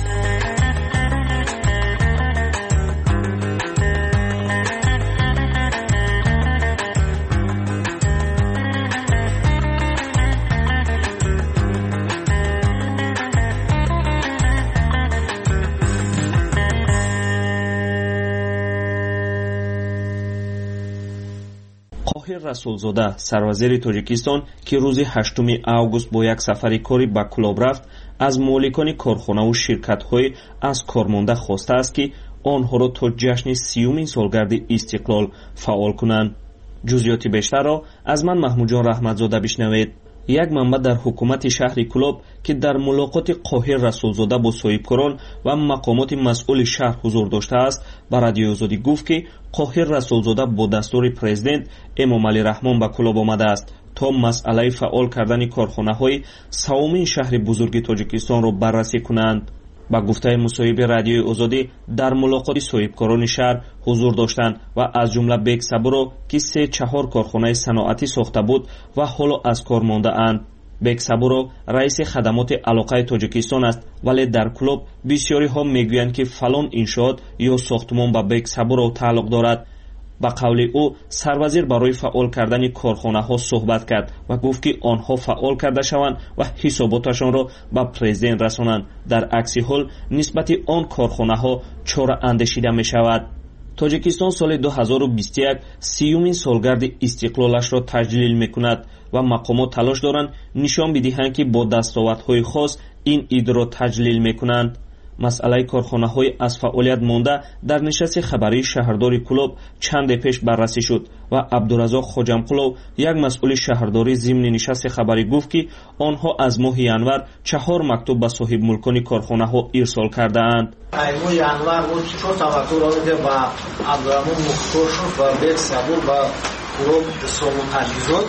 расулзода сарвазири тоҷикистон ки рӯзи 8 август бо як сафари корӣ ба кӯлоб рафт аз моликони корхонаву ширкатҳои аз кормонда хостааст ки онҳоро то ҷашни 30-умин солгарди истиқлол фаъол кунанд. ҷузъиёти бештарро аз ман маҳмудҷон раҳматзода бишнавед. як манбаъ дар ҳукумати шаҳри кӯлоб ки дар мулоқоти қоҳир расулзода бо соҳибкорон ва мақомоти масъули шаҳр ҳузур доштааст ба радиои озодӣ гуфт ки қоҳир расулзода бо дастури президент эмомалӣ раҳмон ба кӯлоб омадааст то масъалаи фаъол кардани корхонаҳои савумин шаҳри бузурги тоҷикистонро баррасӣ кунанд. ба гуфтаи мусоҳиби радиои озодӣ дар мулоқоти соҳибкорони шаҳр ҳузур доштанд ва аз ҷумла бек сабуро ки 3-4 корхонаи саноатӣ сохта буд ва ҳоло аз кор мондаанд. бек сабуро раиси хадамоти алоқаи тоҷикистон аст, вале дар кӯлоб бисёриҳо мегӯянд ки фалон иншоот ё сохтмон ба бек сабуро тааллуқ дорад. ба қавли ӯ сарвазир барои фаъол кардани корхонаҳо суҳбат кард ва гуфт ки онҳо фаъол карда шаванд ва ҳисоботашонро ба президент расонанд. дар акси ҳол нисбати он корхонаҳо чора андешида мешавад. тоҷикистон соли 2021 30-умин солгарди истиқлолашро таҷлил мекунад ва мақомот талош доранд нишон бидиҳанд ки бо дастовардҳои хос ин идро таҷлил мекунанд. масъалаи корхонаҳои аз фаъолият монда дар нишасти хабарии шаҳрдори кӯлоб чанде пеш баррасӣ шуд ва абдуразоқ хоҷамқулов як масъули шаҳрдорӣ зимни нишасти хабарӣ гуфт ки онҳо аз моҳи январ 4 мактуб ба соҳибмулкони корхонаҳо ирсол кардаанд. аймо январ буд 4 таваттур омиде ба абдурамон мухторшов ва бек сабур ба кӯлоб ҳисобу таҷҳизот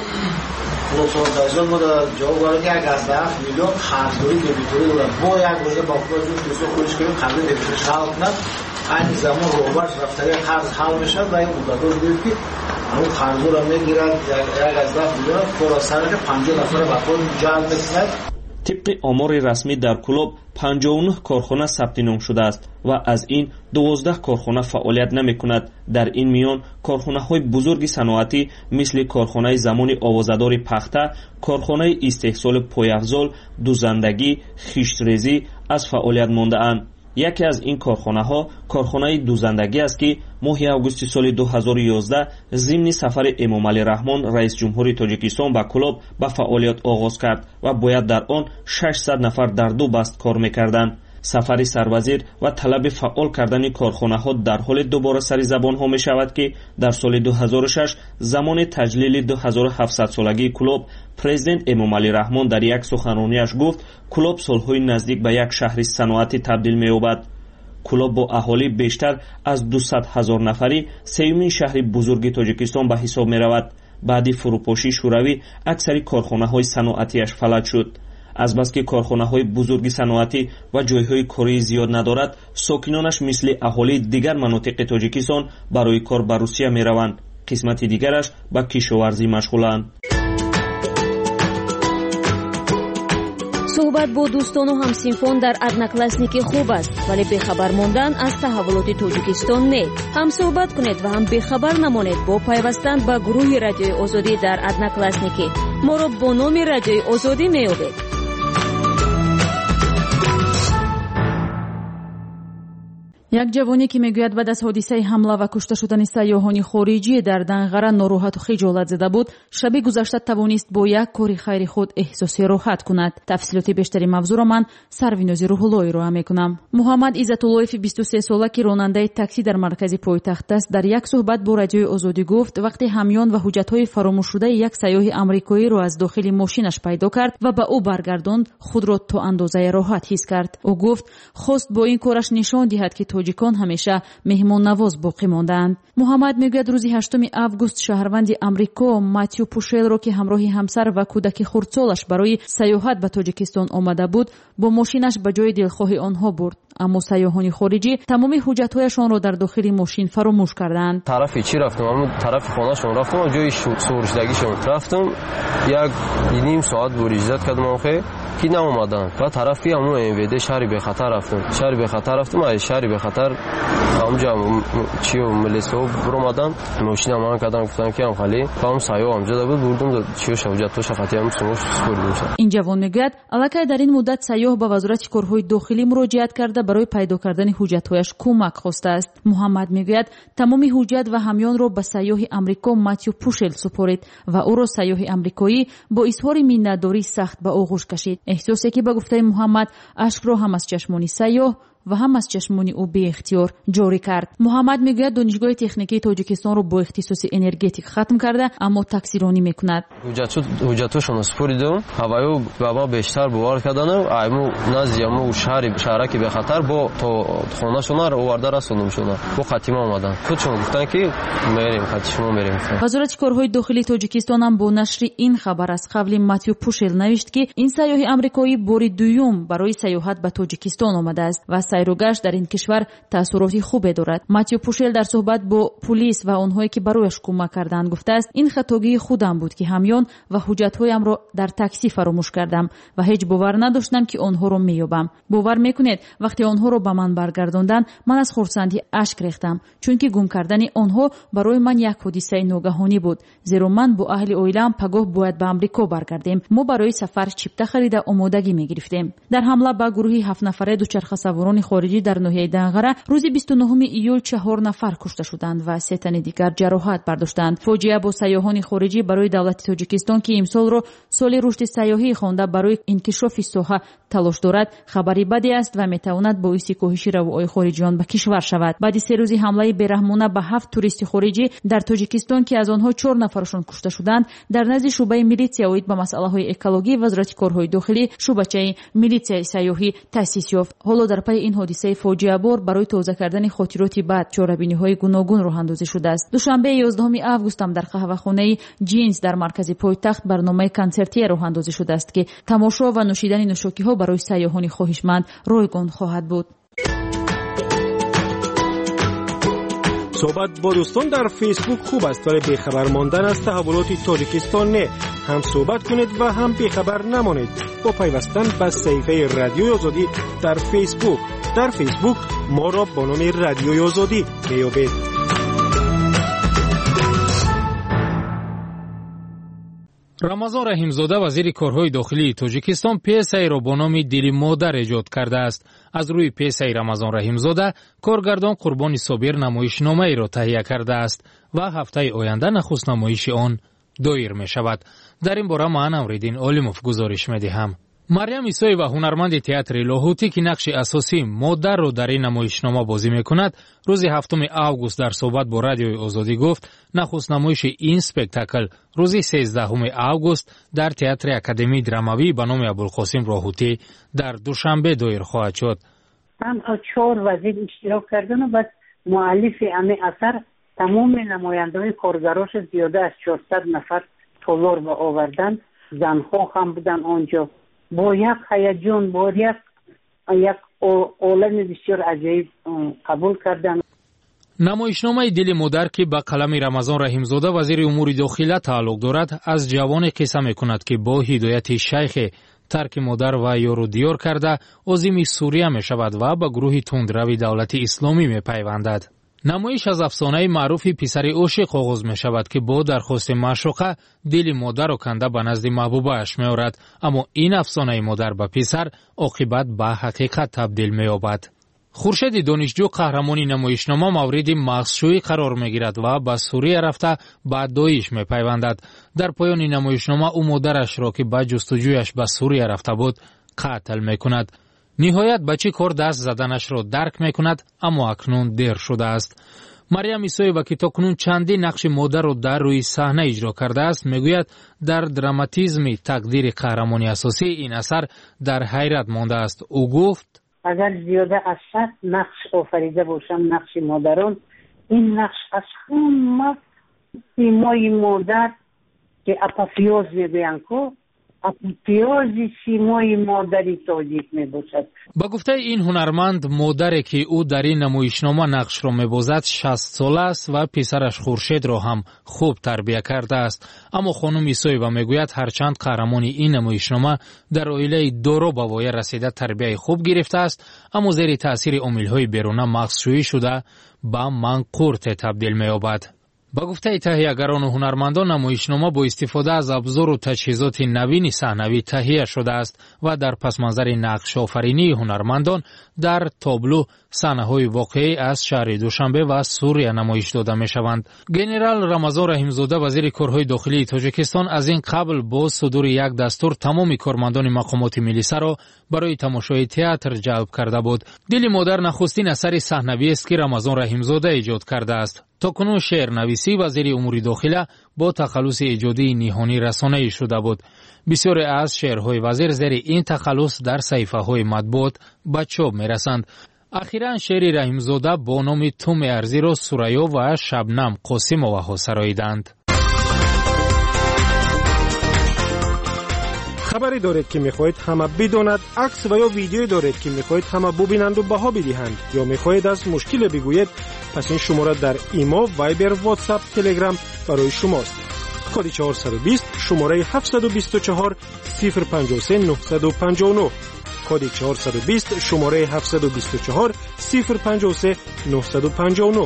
мусоидазон бода ҷавоб барои 17 миллион қарздорӣ дебиторӣ доданд. бо як рӯза ба худашон писо хӯриш кардем қарзи дебиториш ҳал кунад. айни замон роҳбарш рафтари қарз ҳал мешавад ва ин муддатор дид ки ҳамун қарздора мегирад 17 миллион форасарака 50 нафара ба худ ҷалб мекунад. طبق آمار رسمی در کلوب 59 کارخانه ثبت نام شده است و از این 12 کارخانه فعالیت نمی کند. در این میان کارخانه های بزرگ صنعتی مثل کارخانه زمان آوازدار پخته، کارخانه استحصال پایافزال، دوزندگی، خشتریزی از فعالیت مانده اند. یکی از این کارخانه ها کارخانه دوزندگی است که ماه آگوست سال 2011 ضمن سفر امامعلی رحمان رئیس جمهوری تاجیکستان به کلوب به فعالیت آغاز کرد و باید در آن 600 نفر در 2 بست کار میکردند. سفر سروزیر و طلب فعال کردن کارخانه ها در حال دوباره سری زبان ها می شود که در سال 2006 زمان تجلیل 2700 سالگی کلوب پرزیدنت امامعلی رحمان در یک سخنرانیش گفت کلوب سالهای نزدیک به یک شهر صنعتی تبدیل می یابد. کلوب با اهالی بیشتر از 200,000 نفری سومین شهر بزرگ تاجیکستان به حساب می رود. بعد فروپاشی شوروی اکثر کارخانه های صنعتیش فلج شد. از بس که کارخانه های بزرگ صنعتی و جایهای کاری زیاد ندارد، ساکنانش مثل اهالی دیگر مناطق تاجیکستان برای کار به روسیه می روند. قسمت دیگرش به کشاورزی مشغولند. صحبت با دوستان و همسینفان در ادناکلاسنیکی خوب است، ولی بخبر ماندن از تحولات تاجیکستان نه. هم صحبت کنید و هم بخبر نمانید با پیوستن به گروه رادیوی آزادی در ادناکلاسنیکی. ما را با نام رادیوی آزادی میابید. یک جوانی که میگوید بعد از حادثه حمله و کشته شدن سیاحان خارجی در دنغره ناراحت و خجالت زده بود، شب گذشته توانست با یک کار خیر خود احساس راحت کند. تفصیلات بیشتری موضوع را من سرویناز روح‌اللهی را میکنم. محمد عزت‌اللهی 23 ساله که راننده تاکسی در مرکز پایتخت است، در یک صحبت با رادیوی آزادی گفت وقتی همیان و حجت‌های فراموش شده یک سیاح آمریکایی را از داخل ماشینش پیدا کرد و به او برگرداند، خود را تا اندازه راحت حس کرد. او گفت خواست با این کارش نشان دهد که تاجیکان همیشه مهمان نواز باقی ماندند. محمد میگوید روز 8 آگوست شهروند آمریکا ماتیو پوشل را که همراه همسر و کودک خردسالش برای سیاحت به تاجیکستان آمده بود با ماشینش به جای دلخواه آنها برد، اما سیاحان خارجی تمام حجت‌هایشان را در داخل ماشین فراموش کردند. طرف چی رفتم؟ اما طرف خانه‌شون رفتم و جای سورشدگیشون رفتم. یک نیم ساعت بریزت کردم آخه کی نمی‌آمدن. بعد طرفی همون امید شهری به خطر رفتم. از شهری به خطر اونجا چیو ملسو برآمدن. ماشین من کردم گفتم که خالی قام سایو اونجا بود بردم چیو شوجاتوش خاطی هم سوش سپردیم. این جوان میگوید الکی در این مدت سیاح به وزارت کارهای داخلی مراجعت کرده برای پیدا کردن حجت‌هایش کمک خواسته است. محمد میگوید تمام حجت و همیان را به سیاح آمریکا ماتیو پوشل سپرید و او را سیاح آمریکایی با اظهار میnnت‌داری سخت به آغوش کشید. احساسی که به گفته محمد اشک را هم از چشمان سیاح و هم از چشمان او به اختیار جاری کرد. محمد میگوید دانشگاه تکنیکی تاجیکستان رو با اختصاص انرژتیک ختم کرده اما تکثیرانی میکند. حجتشون سپردم هوایو بابا بیشتر باور کردن ایمو نزدیمو شهرکی به خطر با تو خونه‌شون رو آورده رسوندم شونا با خاتمه اومدن خودشون گفتن که میریم خاتمه میریم. وزارت کارهای داخلی تاجیکستان هم با نشر این خبر از قبل ماتیو پوشل نوشت که این سیاح آمریکایی بار دوم برای سیاحت به تاجیکستان آمده است و سیروگشت در این کشور تأثیراتی خوبی دارد. ماتیو پوشل در صحبت با پلیس و آنهایی که برایش کمک کردند گفته است این خطاگی خودم بود که همیان و حجت‌هایم را در تاکسی فراموش کردم و هیچ باور نداشتم که آنها را میابم. باور میکنید وقتی آنها را به من برگرداندند من از خرسندی اشک ریختم چون که گم کردن آنها برای من یک حادثه ناگهانی بود، زیرا من با اهل عائله‌ام پگاه باید به آمریکا برگردیم. ما برای سفر چیپته خریده آمادگی میگرفتیم. در حمله به گروهی 7 نفره دوچرخه سواران خارجی در ناحیه دنغره روز 29 ایول 4 نفر کشته شدند و 3 تن دیگر جراحت برداشتند. فاجعه با سیاحان خارجی برای دولت تاجیکستان که امسال را سال رشد سیاحی خوانده برای انکشاف ساحه تلاش دارد خبری بدی است و میتواند باعث کاهش روابط خارجیان به کشور شود. بعد از 3 روز حمله بیرحمانه به 7 توریست خارجی در تاجیکستان که از آنها 4 نفرشان کشته شدند در نزد شعبه میلیسیا اوید به مسائل اکولوژی وزارت کارهای داخلی شعبه میلیسیا سیاحی تأسیس یافت. حالا در پی این حادثه فاجعه بار برای تازه کردن خاطرات بد چاره‌بینی‌های گوناگون راه اندازی شده است. دوشنبه 11 آگوست هم در قهوه‌خانه جینز در مرکز پایتخت برنامه کنسرتی راه اندازی شده است که تماشا و نوشیدن نوشاکی‌ها برای سیاحان خواهشمند رایگان خواهد بود. صحبت با دوستان در فیسبوک خوب است ولی بیخبر ماندن از تحولات تاجیکستان نه. هم صحبت کنید و هم بیخبر نمانید با پیوستن به صفحه رادیوی آزادی در فیسبوک. در فیسبوک ما را با نام رادیوی آزادی میابید. рамазон раҳимзода вазири корҳои дохилии тоҷикистон пьесаеро бо номи дили модар эҷод кардааст. аз рӯи пьесаи рамазон раҳимзода коргардон қурбони собир намоишномаеро таҳия кардааст ва ҳафтаи оянда нахуст намоиши он доир мешавад. дар ин бора ман амриддин олимов гузориш медиҳам. марьям исоева ҳунарманди театри лоҳутӣ ки нақши асосии модарро дар ин намоишнома бозӣ мекунад рӯзи 7 август дар суҳбат бо радиои озодӣ гуфт нахуст намоиши ин спектакл рӯзи 13 август дар театри академии драмавӣ ба номи абулқосим роҳутӣ дар душанбе доир хоҳад шуд. танҳо 4 вазир иштирок кардану баъд муаллифи ами асар тамоми намояндаҳои коргарош зиёда аз 400 нафар толор ба овардан занҳо ҳам будан онҷо бо як ҳаяҷон бо як олами бисёр аҷоиб қабул кардан. намоишномаи дили модар ки ба қалами рамазон раҳимзода вазири умури дохила тааллуқ дорад аз ҷавоне қисса мекунад ки бо ҳидояти шайхе тарки модар ва ёру диёр карда озими сурия мешавад ва ба гурӯҳи тундрави давлати исломӣ мепайвандад. намоиш аз афсонаи маъруфи писари ошиқ оғоз мешавад ки бо дархости маъшуқа дили модарро канда ба назди маҳбубааш меорад, аммо ин афсонаи модар ба писар оқибат ба ҳақиқат табдил меёбад. خورشید دانشجو قهرمانی نمایشنامه مورد مغزشویی قرار میگیرد و به سوریه رفته به داعش میپیوندد. در پایان نمایشنامه او مادرش را که به جستجویش به سوریه رفته بود قتل میکند. نهایت به چه کار دست زدنش را درک میکند، اما اکنون دیر شده است. مریم ایساییوا که تاکنون چندین نقش مادر را در روی صحنه اجرا کرده است میگوید در دراماتیسم تقدیر قهرمانی اساسی این اثر در حیرت مانده است. او گفت اگر زیاده از 100 نقش آفریده باشم نقش مادران، این نقش از همه سیمای مادر که اپافیوز میگویند که اپافیوز سیمای مادری تاجیک میباشد. با گفته این هنرمند، مادری که او در این نمایشنامه نقش را میبازد 60 ساله است و پسرش خورشید را هم خوب تربیت کرده است. اما خانم ایساییوا میگوید هرچند قهرمانی این نمایشنامه در عائله دارا به وای رسیده تربیت خوب گرفته است، اما زیر تاثیر عامل‌های بیرونه مغزشویی شده به منقورت تبدیل می‌یابد. با گفته تهیه‌گران و هنرمندان، نمایشنامه با استفاده از ابزار و تجهیزات نوین صحنوی تهیه شده است و در پس‌منظر نقش آفرینی هنرمندان در تابلو صحنه‌های واقعی از شهر دوشنبه و سوریه نمایش داده می‌شوند. گنرال رمضان رحیم‌زاده وزیر کارهای داخلی تاجیکستان از این قبل با صدور یک دستور تمام کارمندان مقامات ملیسا را برای تماشای تئاتر جلب کرده بود. دل مادر نخستین اثر صحنوی است که رمضان رحیم‌زاده ایجاد کرده است. تاکنون شعرنویسی وزیر امور داخله با تخلص ایجادی نهانی رسانه‌ای شده بود. بسیاری از شعرهای وزیر زیر این تخلص در صحیفه‌های مطبوعات به چاپ می‌رسند. اخیراً شعر رحیم‌زاده با نام توم ارزی را سوریا و شبنم قاسم‌آوا سراییدند. خبری دارید که میخواهید همه بداند، عکس و یا ویدیویی دارید که میخواهید همه ببینند و بها بدهند، یا میخواهید از مشکل بگویید، پس این شماره در ایما، وایبر، واتساپ، تلگرام برای شماست. کد 420 شماره 724 053 959. کد 420 شماره 724 053 959.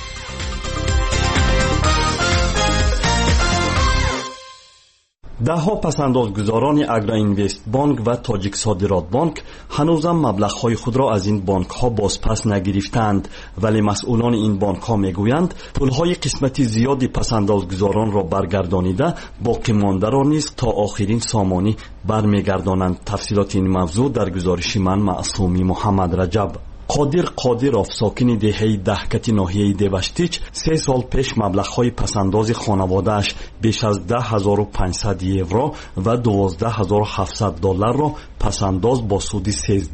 ده‌ها پس‌اندازگزاران اگرا اینوست بانک و تاجیک صادرات بانک هنوزم مبلغ‌های خود را از این بانک‌ها بازپس نگرفتند، ولی مسئولان این بانک‌ها میگویند پول‌های قسمتی زیادی پس‌اندازگزاران را برگردانیده، باقی مانده را نیز تا آخرین سامانی برمیگردانند. تفصیلات این موضوع در گزارش من معصومی محمد رجب. قادیروف ساکن دهه دهکتی ناحیه دیوشتیچ 3 سال پیش مبلغ‌های پس‌انداز خانواده‌اش بیش از 10,500 یورو و 12,700 دلار را پس‌انداز با سود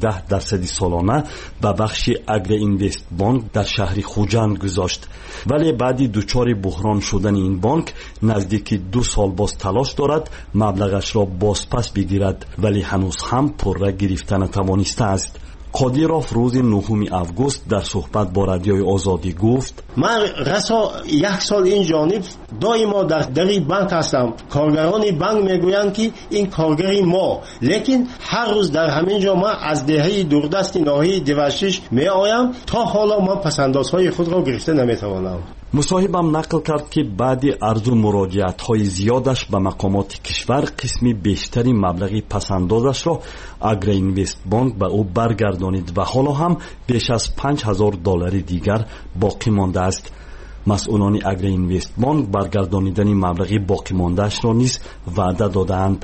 13% سالانه به بخش اگرا اینوست بانک در شهر خوجند گذاشت. ولی بعد دچار بحران شدن این بانک نزدیک 2 سال باز تلاش دارد مبلغش را بازپس بگیرد، ولی هنوز هم پول را گرفته نتوانسته است. قادیروف روز 9 اوگوست در صحبت با رادیوی آزادی گفت: من رسا 1 سال این جانب دائما در بانک هستم. کارگران بانک میگویند که این کارگری ما، لیکن هر روز در همین جا من از دهه دوردست ناحیه دیوشتیچ می آیم، تا حالا من پس‌اندازهای خود را گرفته نمیتوانم. مصاحبم نقل کرد که بعد عرض و مراجعت‌های زیادش به مقامات کشور قسمی بیشتری مبلغ پس‌اندازش را اگرا اینوست بانک به او برگردانید و حالا هم بیش از 5,000 دلار دیگر باقی مانده است. مسئولان اگرا اینوست بانک برگردانیدن مبلغ باقی مانده‌اش را نیز وعده دادند.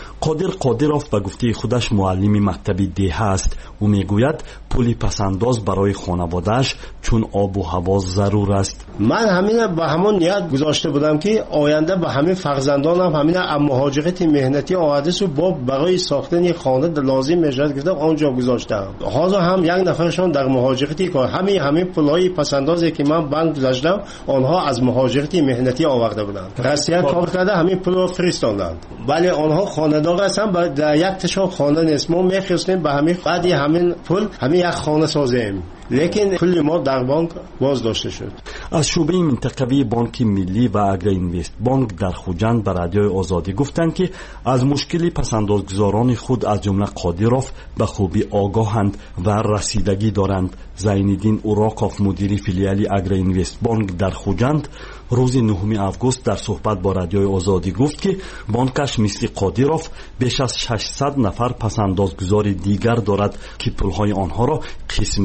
قادیروف به گفته خودش معلم مکتب دیه است. او میگوید پولی پس‌انداز برای خانواده‌اش چون آب و هوا ضرور است. من همین به همون نیت گذاشته بودم که آینده به همین فرزندانم همین مهاجرت مهنتی آدرس و برای ساختن خانه لازم میشد گفتم آنجا گذاشتم. حاضر هم یک نفرشون در مهاجرتی کار همین پولای پس‌اندازی که من بانک گذاشتم آنها از مهاجرت مهنتی آورده بودند. رسمیت کار کرده همین پول رو فرستادند. ولی آنها خانه‌دار هستن، در یک تشون خانه نیست. ما می‌خواستیم به همین بعد همین پول همین یک خانه سازیم، لیکن پول ما در بانک باز داشته شد. از شعبه منطقوی بانک ملی و اگرا اینوست بانک در خوجند به رادیوی آزادی گفتند که از مشکل پس‌اندازگزاران خود از جمله قادیروف به خوبی آگاهند و رسیدگی دارند. زینالدین اوراکوف مدیر فیلیال اگرا اینوست بانک در خوجند روز 9 اوگوست در صحبت با رادیوی آزادی گفت که بانکش مثل قادیروف بیش از 600 نفر پس‌اندازگزار دیگر دارد که پولهای آنها را قسم به قسم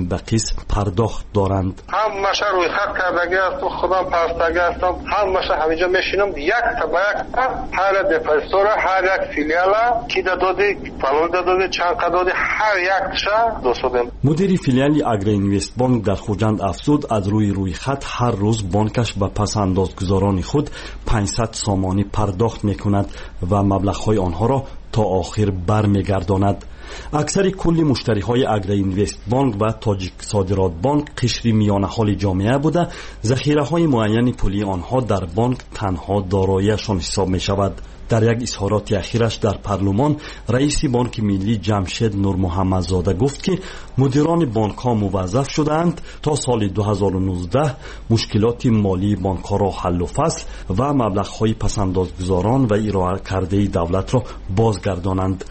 نیز پرداخت دارند. همش روی خط کردگی است و خودم پرستگی هستم. همش همینجا میشینم یک تا به یک هر دپستور هر یک فیلیال کی دادی فلان دادی چند دادی هر یک شا دوستم. مدیر فیلیال اگری اینوست بانک در خوجند افزود از روی خط هر روز بانکش به پس‌اندازگزاران خود 500 سامانی پرداخت میکند و مبلغ‌های آنها را تا آخر برمیگرداند. اکثر کل مشتری‌های اگری اینوست بانک و تاجیک صادرات بانک قشر میانه حال جامعه بوده، ذخیره‌های معین پولی آنها در بانک تنها دارایی‌شان حساب می‌شود. در یک اظهارات اخیرش در پارلمان رئیس بانک ملی جمشید نور محمدزاده گفت که مدیران بانک ها موظف شدند تا سال 2019 مشکلات مالی بانک ها را حل و فصل و مبلغ های پسندازگزاران و ارائه کرده دولت را بازگردانند.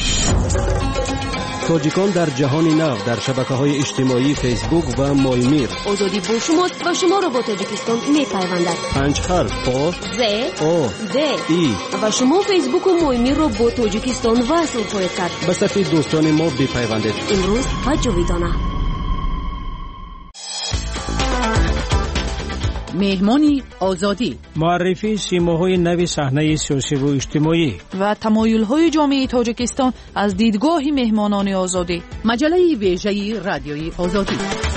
تاجیکان در جهان نو در شبکه‌های اجتماعی فیسبوک و مایمیر. آزادی با شماست و شما را با تاجیکستان می‌پیوندد. 5 حرف آ ز او د ای و شما فیسبوک و مایمیر را با تاجیکستان وصل خواهید کرد. به صفحه دوستان ما بپیوندید. امروز و جاویدانه. مهمانی آزادی، معرفی سیماهای نو صحنه سیاسی و اجتماعی و تمایل‌های جامعه تاجیکستان از دیدگاه مهمانان آزادی. مجله ویژه رادیوی آزادی.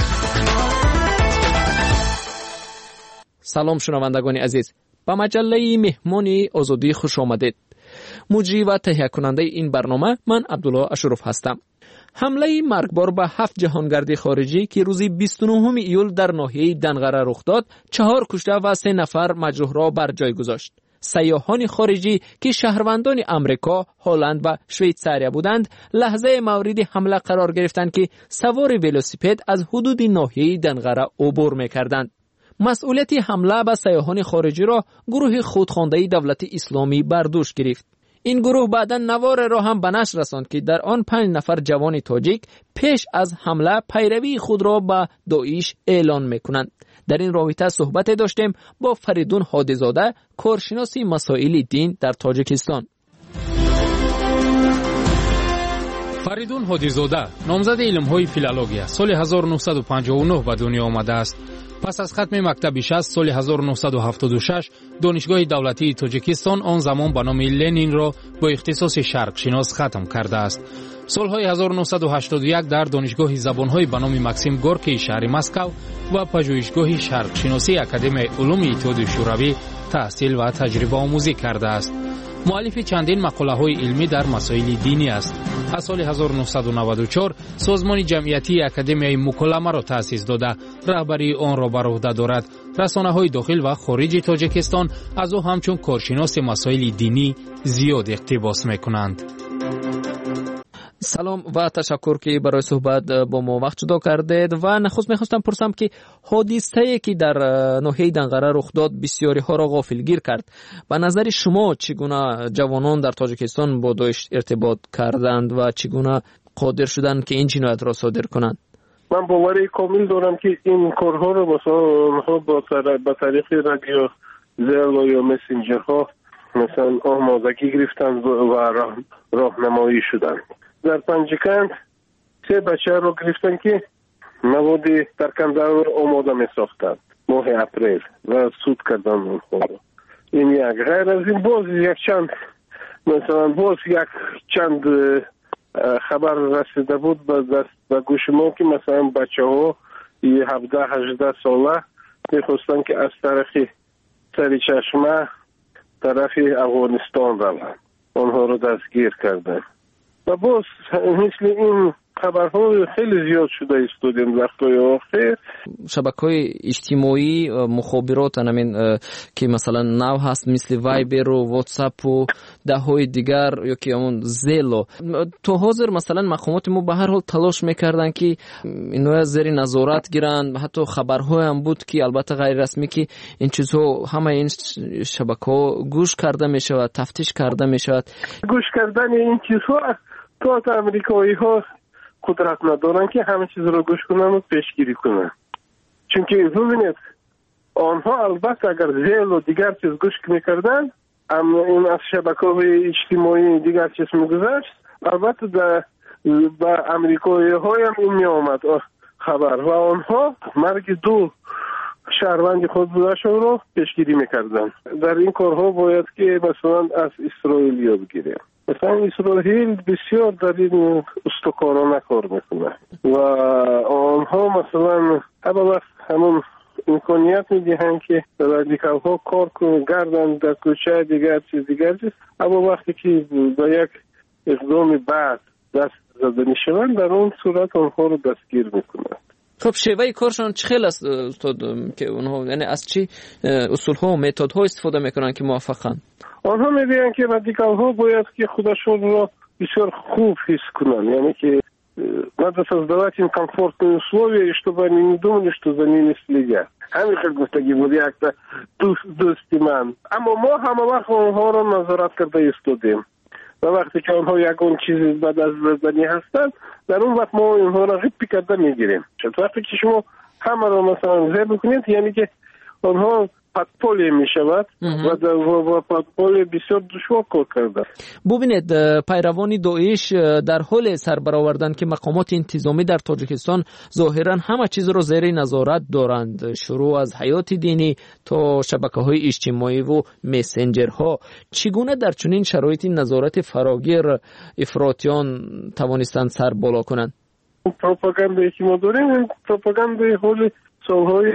سلام شنوندگان عزیز، به مجله مهمانی آزادی خوش آمدید. مجری و تهیه کننده این برنامه من عبدالله اشرف هستم. حمله مرگبار به 7 جهانگرد خارجی که روز 29 ایول در ناحیه دنغره رخ داد، 4 کشته و 3 نفر مجروح را بر جای گذاشت. سیاحان خارجی که شهروندان امریکا، هلند و شویتزاریا بودند، لحظه مورد حمله قرار گرفتند که سوار ولوسیپد از حدود ناحیه دنغره عبور می‌کردند. مسئولیت حمله به سیاحان خارجی را گروه خودخوانده دولت اسلامی بر دوش گرفت. این گروه بعداً نوار را هم به نشر رساند که در آن 5 نفر جوان تاجیک پیش از حمله پیروی خود را به داعش اعلان میکنند. در این رابطه صحبت داشتیم با فریدون هادی‌زاده، کارشناس مسائل دین در تاجیکستان. فریدون هادی‌زاده نامزد علم‌های فیلولوژی سال 1959 به دنیا آمده است. پس از ختم مکتب 60 سال 1976 دانشگاه دولتی تاجیکستان آن زمان به نام لنین را با اختصاص شرق شناس ختم کرده است. سالهای 1981 در دانشگاه زبان‌های به نام مکسیم گورکی شهر مسکو و پژوهشگاه شرق شناسی اکادمی علوم اتحاد شوروی تحصیل و تجربه آموزی کرده است. مؤلف چندین مقاله‌های علمی در مسائل دینی است. از سال 1994 سازمان جمعیتی اکادمی مکالمه را تأسیس داده، رهبری آن را بر عهده دارد. رسانه‌های داخل و خارج تاجیکستان از او همچون کارشناس مسائل دینی زیاد اقتباس می‌کنند. سلام و تشکر که برای صحبت با ما وقت جدا کردید و نخست میخواستم پرسم که حادثه‌ای که در ناحیه دنغره رخ داد بسیاری ها را غافلگیر کرد. به نظر شما چگونه جوانان در تاجیکستان با داعش ارتباط کردند و چگونه قادر شدند که این جنایت را صادر کنند؟ من باوری کامل دارم که این کارها رو مثلا با طریق رادیو زل یا مسنجر ها مثلا آمادگی گرفتند و راهنمایی شدند. در پنجکند 3 بچه رو گرفتن که مواد ترکنده آماده می ساختند ماه اپریل و سود کردن اونها. این یک. غیر از این باز یک چند مثلا باز یک چند خبر رسیده بود به گوش ما که مثلا بچه ها 17-18 ساله میخواستن که از طرف سری چشمه طرف افغانستان روند، آنها رو دستگیر کردن. و باز مثل این خبرها خیلی زیاد شده استودیم وقتای آخر. شبکه‌های اجتماعی مخابرات همین که مثلا نو هست مثل وایبر و واتساپ و ده‌های دیگر یا که همون زلو، تو حاضر مثلا مقامات ما به هر حال تلاش میکردن که اینو زیر نظارت گیرن. حتی خبرهای هم بود که البته غیر رسمی که این چیزها همه این شبکه‌ها گوش کرده میشه و تفتیش کرده میشه. گوش کردن این چیزها تو امریکایی ها قدرت ندارن که همه چیز رو گوش کنن و پیشگیری کنن. چون که ببینید آنها البته اگر زیل و دیگر چیز گوش میکردن، اما این از شبکه‌های اجتماعی دیگر چیز میگذشت، البته با امریکایی های هم این میامد خبر و آنها مرگ 2 شهروند خود بودشون رو پیشگیری میکردن. در این کارها باید که مثلا از اسرائیل یاد بگیریم. مثلا اسرائیل بسیار در این استکارانه کار میکنه و آنها مثلا هر وقت همون امکانیت میدهند که رادیکال ها کار گردن در کوچه دیگر چیز دیگر چیز، اما وقتی که با یک اقدام بعد دست زده میشوند در اون صورت آنها رو دستگیر میکنند. خب شیوه کارشان چه خیلی است استاد که اونها یعنی از چی اصول ها و متد ها استفاده میکنن که موفقن؟ آنها میگن که رادیکال ها باید که خودشون رو بسیار خوب حس کنن، яни که надо создавать им комфортные условия, и чтобы они не думали, что за ними следят. همین خیلی گفتگی بود یک تا دوستی من. اما ما همه وقت آنها رو نظارت کرده ایستادیم و وقتی که آنها یکون چیزی بعد از زدنی هستند در اون وقت ما آنها را غیب کرده میگیریم. وقتی که شما همه را مثلا زیر بکنید یعنی که آنها پادپولی می شود و در پادپولی بسیار دشوار کار کرده. ببینید پیروان داعش در حال سربرآوردن که مقامات انتظامی در تاجیکستان ظاهرا همه چیز را زیر نظارت دارند، شروع از حیات دینی تا شبکه‌های اجتماعی و مسنجرها. چگونه در چنین شرایطی نظارت فراگیر افراطیان توانستند سر بالا کنند؟ پروپاگاندایی که ما داریم پروپاگاندای حول سالهای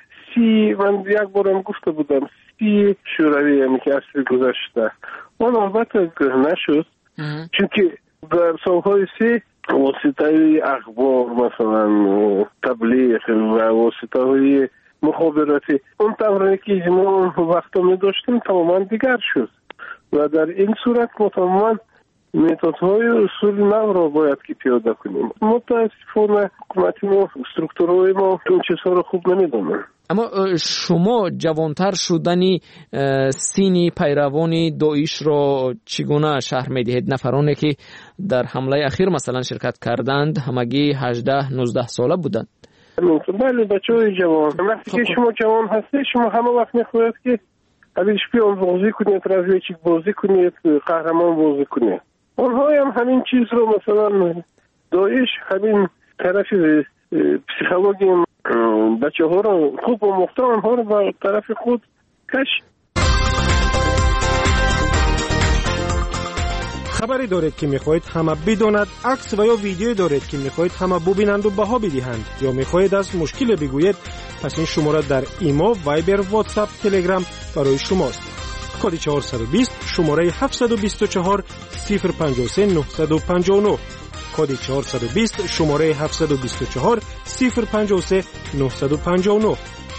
من یک بارم گفته بودم 30 شوروی یعنی که اصل گذشته اون البته نشد چون که در سالهای 30 واسطه اخبار مثلا تبلیغ و واسطه های مخابراتی اون تمرینی که ما وقتا می داشتیم تماما دیگر شد و در این صورت ما تماما متدهای اصول نو را باید که پیاده کنیم. متاسفانه حکومتی ما استرکتورهای ما اون چیزها را خوب نمیدونن. اما شما جوانتر شدنی سینی پیروانی داعش را چگونه شرح میدهید؟ نفرانی که در حمله اخیر مثلا شرکت کردند همگی 18-19 ساله بودند. بله بچه‌های جوان. وقتی که شما جوان هستید شما همه وقت میخواهید که اول شپیون بازی کنید، разведчик بازی کنید، قهرمان بازی کنید. آنها هم همین چیز رو مثلا داعش همین طرف پسیخولوژی بچه ها رو خوب و مختار آنها رو به طرف خود کش. خبری دارید که میخواهید همه بداند، عکس و یا ویدیو دارید که میخواهید همه ببینند و بها بدهند یا میخواهید از مشکل بگویید، پس این شماره در ایما، وایبر، واتساپ، تلگرام برای شماست. کد 420 شماره 724 053 959 کد 420 شماره 724 053 959.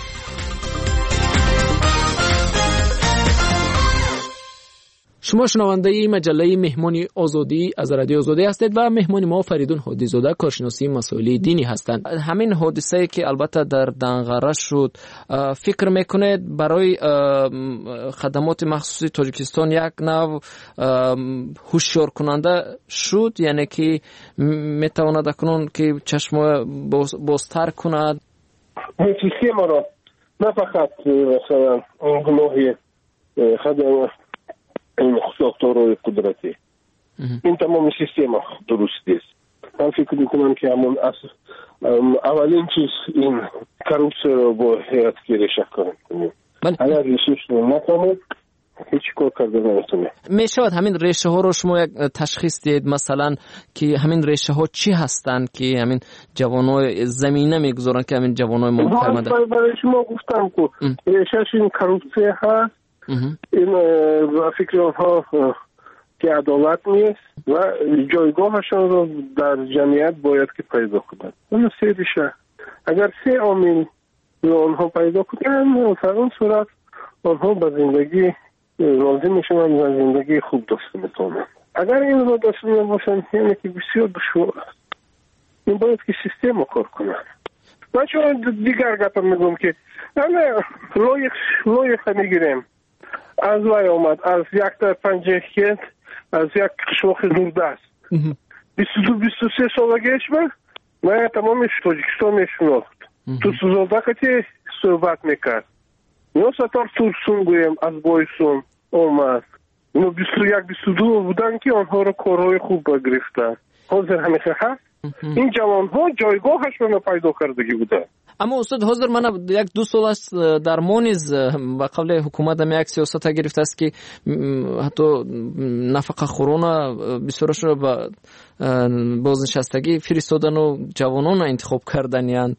شما شنونده ای مجله مهمانی آزادی از رادیو آزادی هستید و مهمان ما فریدون هادی زاده کارشناسی مسائل دینی هستند. همین حادثه که البته در دنغره شد فکر میکنید برای خدمات مخصوصی تاجیکستان یک نوع هوشیار کننده شد، یعنی که میتواند اکنون که چشم بازتر کند سیستم را نه فقط مثلا گناهی خدمات این ساختارهای قدرتی این تمام سیستم درست است. من فکر میکنم که همون اولین چیز این کروپسیون رو باید که ریشه کنیم. اگر ریشهش رو نکنید هیچ کار کرده نمیتونه. میشود همین ریشه ها رو شما یک تشخیص دید مثلا که همین ریشه ها چی هستند که همین جوانای زمینه میگذارن که همین جوانای ما فرمانده؟ برای شما گفتم که ریشهش این کروپسیون هست. این فکر آنها که عدالت نیست و جایگاهشان رو در جمعیت باید که پیدا کنند. اون سه ریشه اگر سه عامل رو آنها پیدا کنند در اون صورت آنها به زندگی راضی میشن و زندگی خوب داشته میتونن. اگر این رو داشته نباشن یعنی که بسیار دشوار است. این باید که سیستم رو کار کنن. من چون دیگر گپم میگم که لایق میگیریم از وای آمد از یک تا 51 از یک شوخ دوردست 22-23 سالگیش من تمامش تاجیکستان میشناخت. تو سوزالدقتی صحبت میکرد. اینو ستار تورسون گویم از بایسون آمد. اینو 21-22 بودن که آنها رو کارهای خوب بگرفتن. حاضر همیشه هست این جوانها جایگاهش رو پیدا کردگی بوده. اما استاد حاضر من یک دو سال است در مونیز با قبل حکومت هم یک سیاست گرفته است که حتی نفقه خورونا بسیارش رو با بازنشستگی فرستادن و جوانان انتخاب کردن یعنی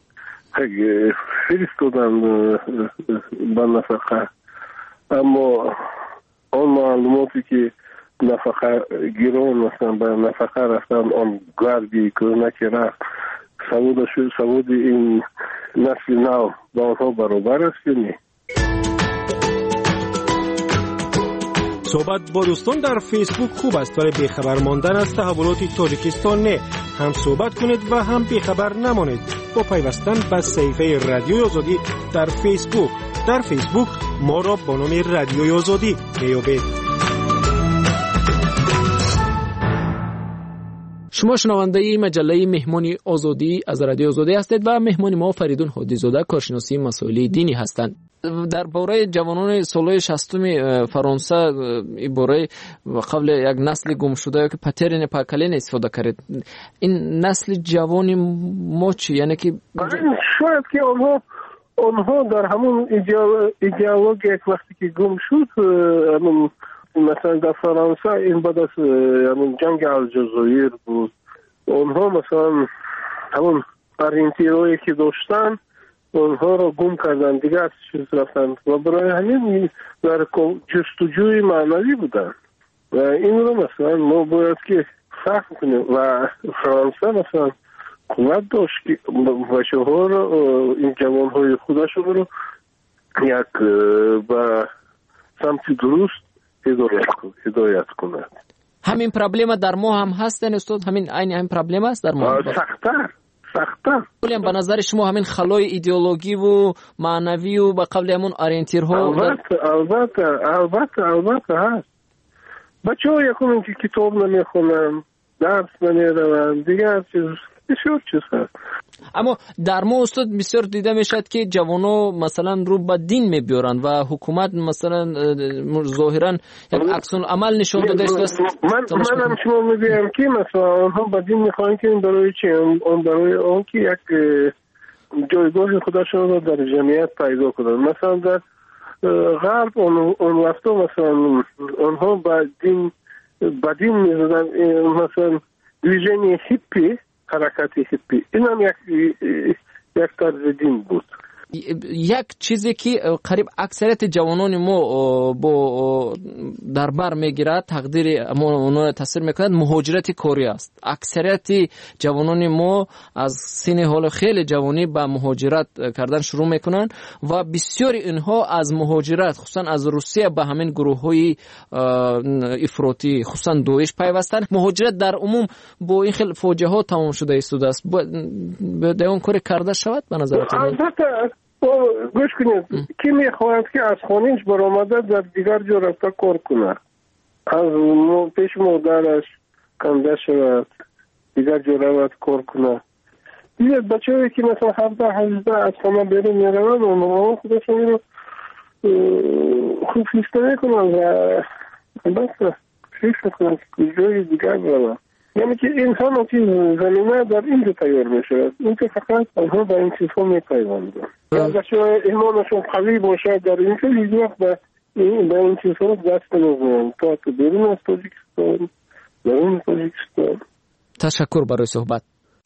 فرستادن با نفقه، اما آن معلوماتی که نفقه گیران مثلا به نفقه رفتن آن گردی که رفت سواد این نسل نو با آنها برابر است یا نه؟ صحبت با دوستان در فیسبوک خوب است ولی بیخبر ماندن از تحولات تاجیکستان نه. هم صحبت کنید و هم بیخبر نمانید با پیوستن به صفحه رادیوی آزادی در فیسبوک. در فیسبوک ما را با نام رادیوی آزادی میابید. شما شنونده مجله مهمانی آزادی از رادیو آزادی هستید و مهمان ما فریدون هادی زاده کارشناسی مسائل دینی هستند. در باره جوانان سالهای 60 فرانسه باره قبل یک نسل گم شده که پترین پاکلین استفاده کرد. این نسل جوانی ما چی؟ یعنی که شاید که آنها در همون ایدئولوژی یک وقتی که گم شد، مثلا در فرانسه این بعد از جنگ الجزایر بود، اونها مثلا همون اورینتیرویی که داشتن اونها رو گم کردن دیگه از چیز رفتن و برای همین در جستجوی معنوی بودن و این رو مثلا ما باید که فهم کنیم و فرانسه مثلا قوت داشت که بچه ها رو این جوان های خودشون رو یک به سمت درست هدایت کند. همین پرابلم در ما هم هست استاد؟ همین پرابلم است در ما؟ سخت‌تر. ولی به نظر شما همین خلای ایدئولوژی و معنوی و به قبل همون اورینتیرها البته هست. بچه‌ها یکم که کتاب نمیخونن، درس نمیرن، دیگه بسیار چیز هست. اما در ما استاد بسیار دیده میشد که جوانو مثلا رو به دین میبیارن و حکومت مثلا ظاهرا یک عکس العمل نشون داده است. من هم شما میگم که مثلا آنها به دین میخوان که برای چی؟ برای اون که یک جایگاه خودشون رو در جمعیت پیدا کنن. مثلا در غرب اون وقتا مثلا آنها به دین میزدن، مثلا ویژن هیپی، حرکت هیپی، این هم یک طرز دین بود. یک چیزی که قریب اکثریت جوانان ما با در بر میگیرد، تقدیر ما اونها تاثیر میکند، مهاجرت کاری است. اکثریت جوانان ما از سن حال خیلی جوانی به مهاجرت کردن شروع میکنن و بسیاری اینها از مهاجرت خصوصا از روسیه به همین گروه های افراطی خصوصا دویش پیوستن. مهاجرت در عموم با این خیلی فوجه ها تمام شده است. به اون کاری کرده شود به نظرتون؟ گوش کنید، کی میخواهد که از خانهش برآمده در دیگر جا رفته کار کنه، از پیش مادرش کنده شود دیگر جا رفت کار کنه. دیگه بچه هایی که مثلا 17-18 از خانه بیرون میروند اونها خودشون رو خوب فیسته میکنن و بس فیسته کنن که کجای دیگر برون. یعنی که انسان که زمینه در اینجا تیار میشه، این که فقط آنها به این چیزها میپیوندن. اگر ایمانشون قوی باشه در اینجا هیچ وقت به این چیزها دست نمیزنن تا که بیرون از تاجیکستان، درون تاجیکستان. تشکر برای صحبت.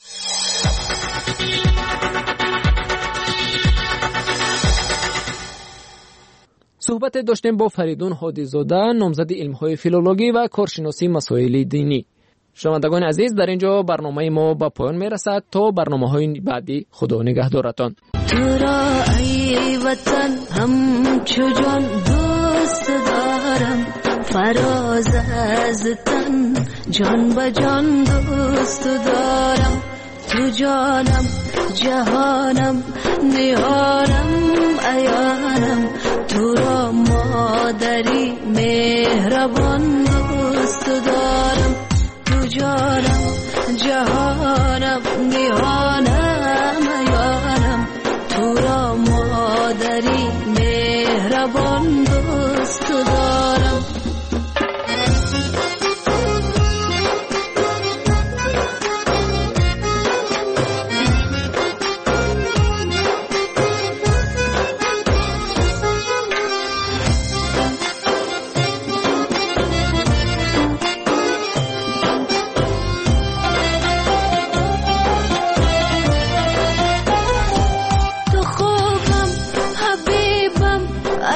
صحبت داشتیم با فریدون هادی زاده، نامزد علم‌های فیلولوژی و کارشناسی مسائل دینی. شنوندگان عزیز، در اینجا برنامه ما به پایان میرسد. تا برنامه‌های بعدی خدا نگهدارتان. تو را ای وطن همچو جان دوست دارم، فراز از تن جان به جان دوست دارم. تو جانم جهانم نیارم ایانم، تو را مادری مهربان دوست دارم. تو جانم جهانم نیانم ایانم، تو را مادری مهربان دوست دارم.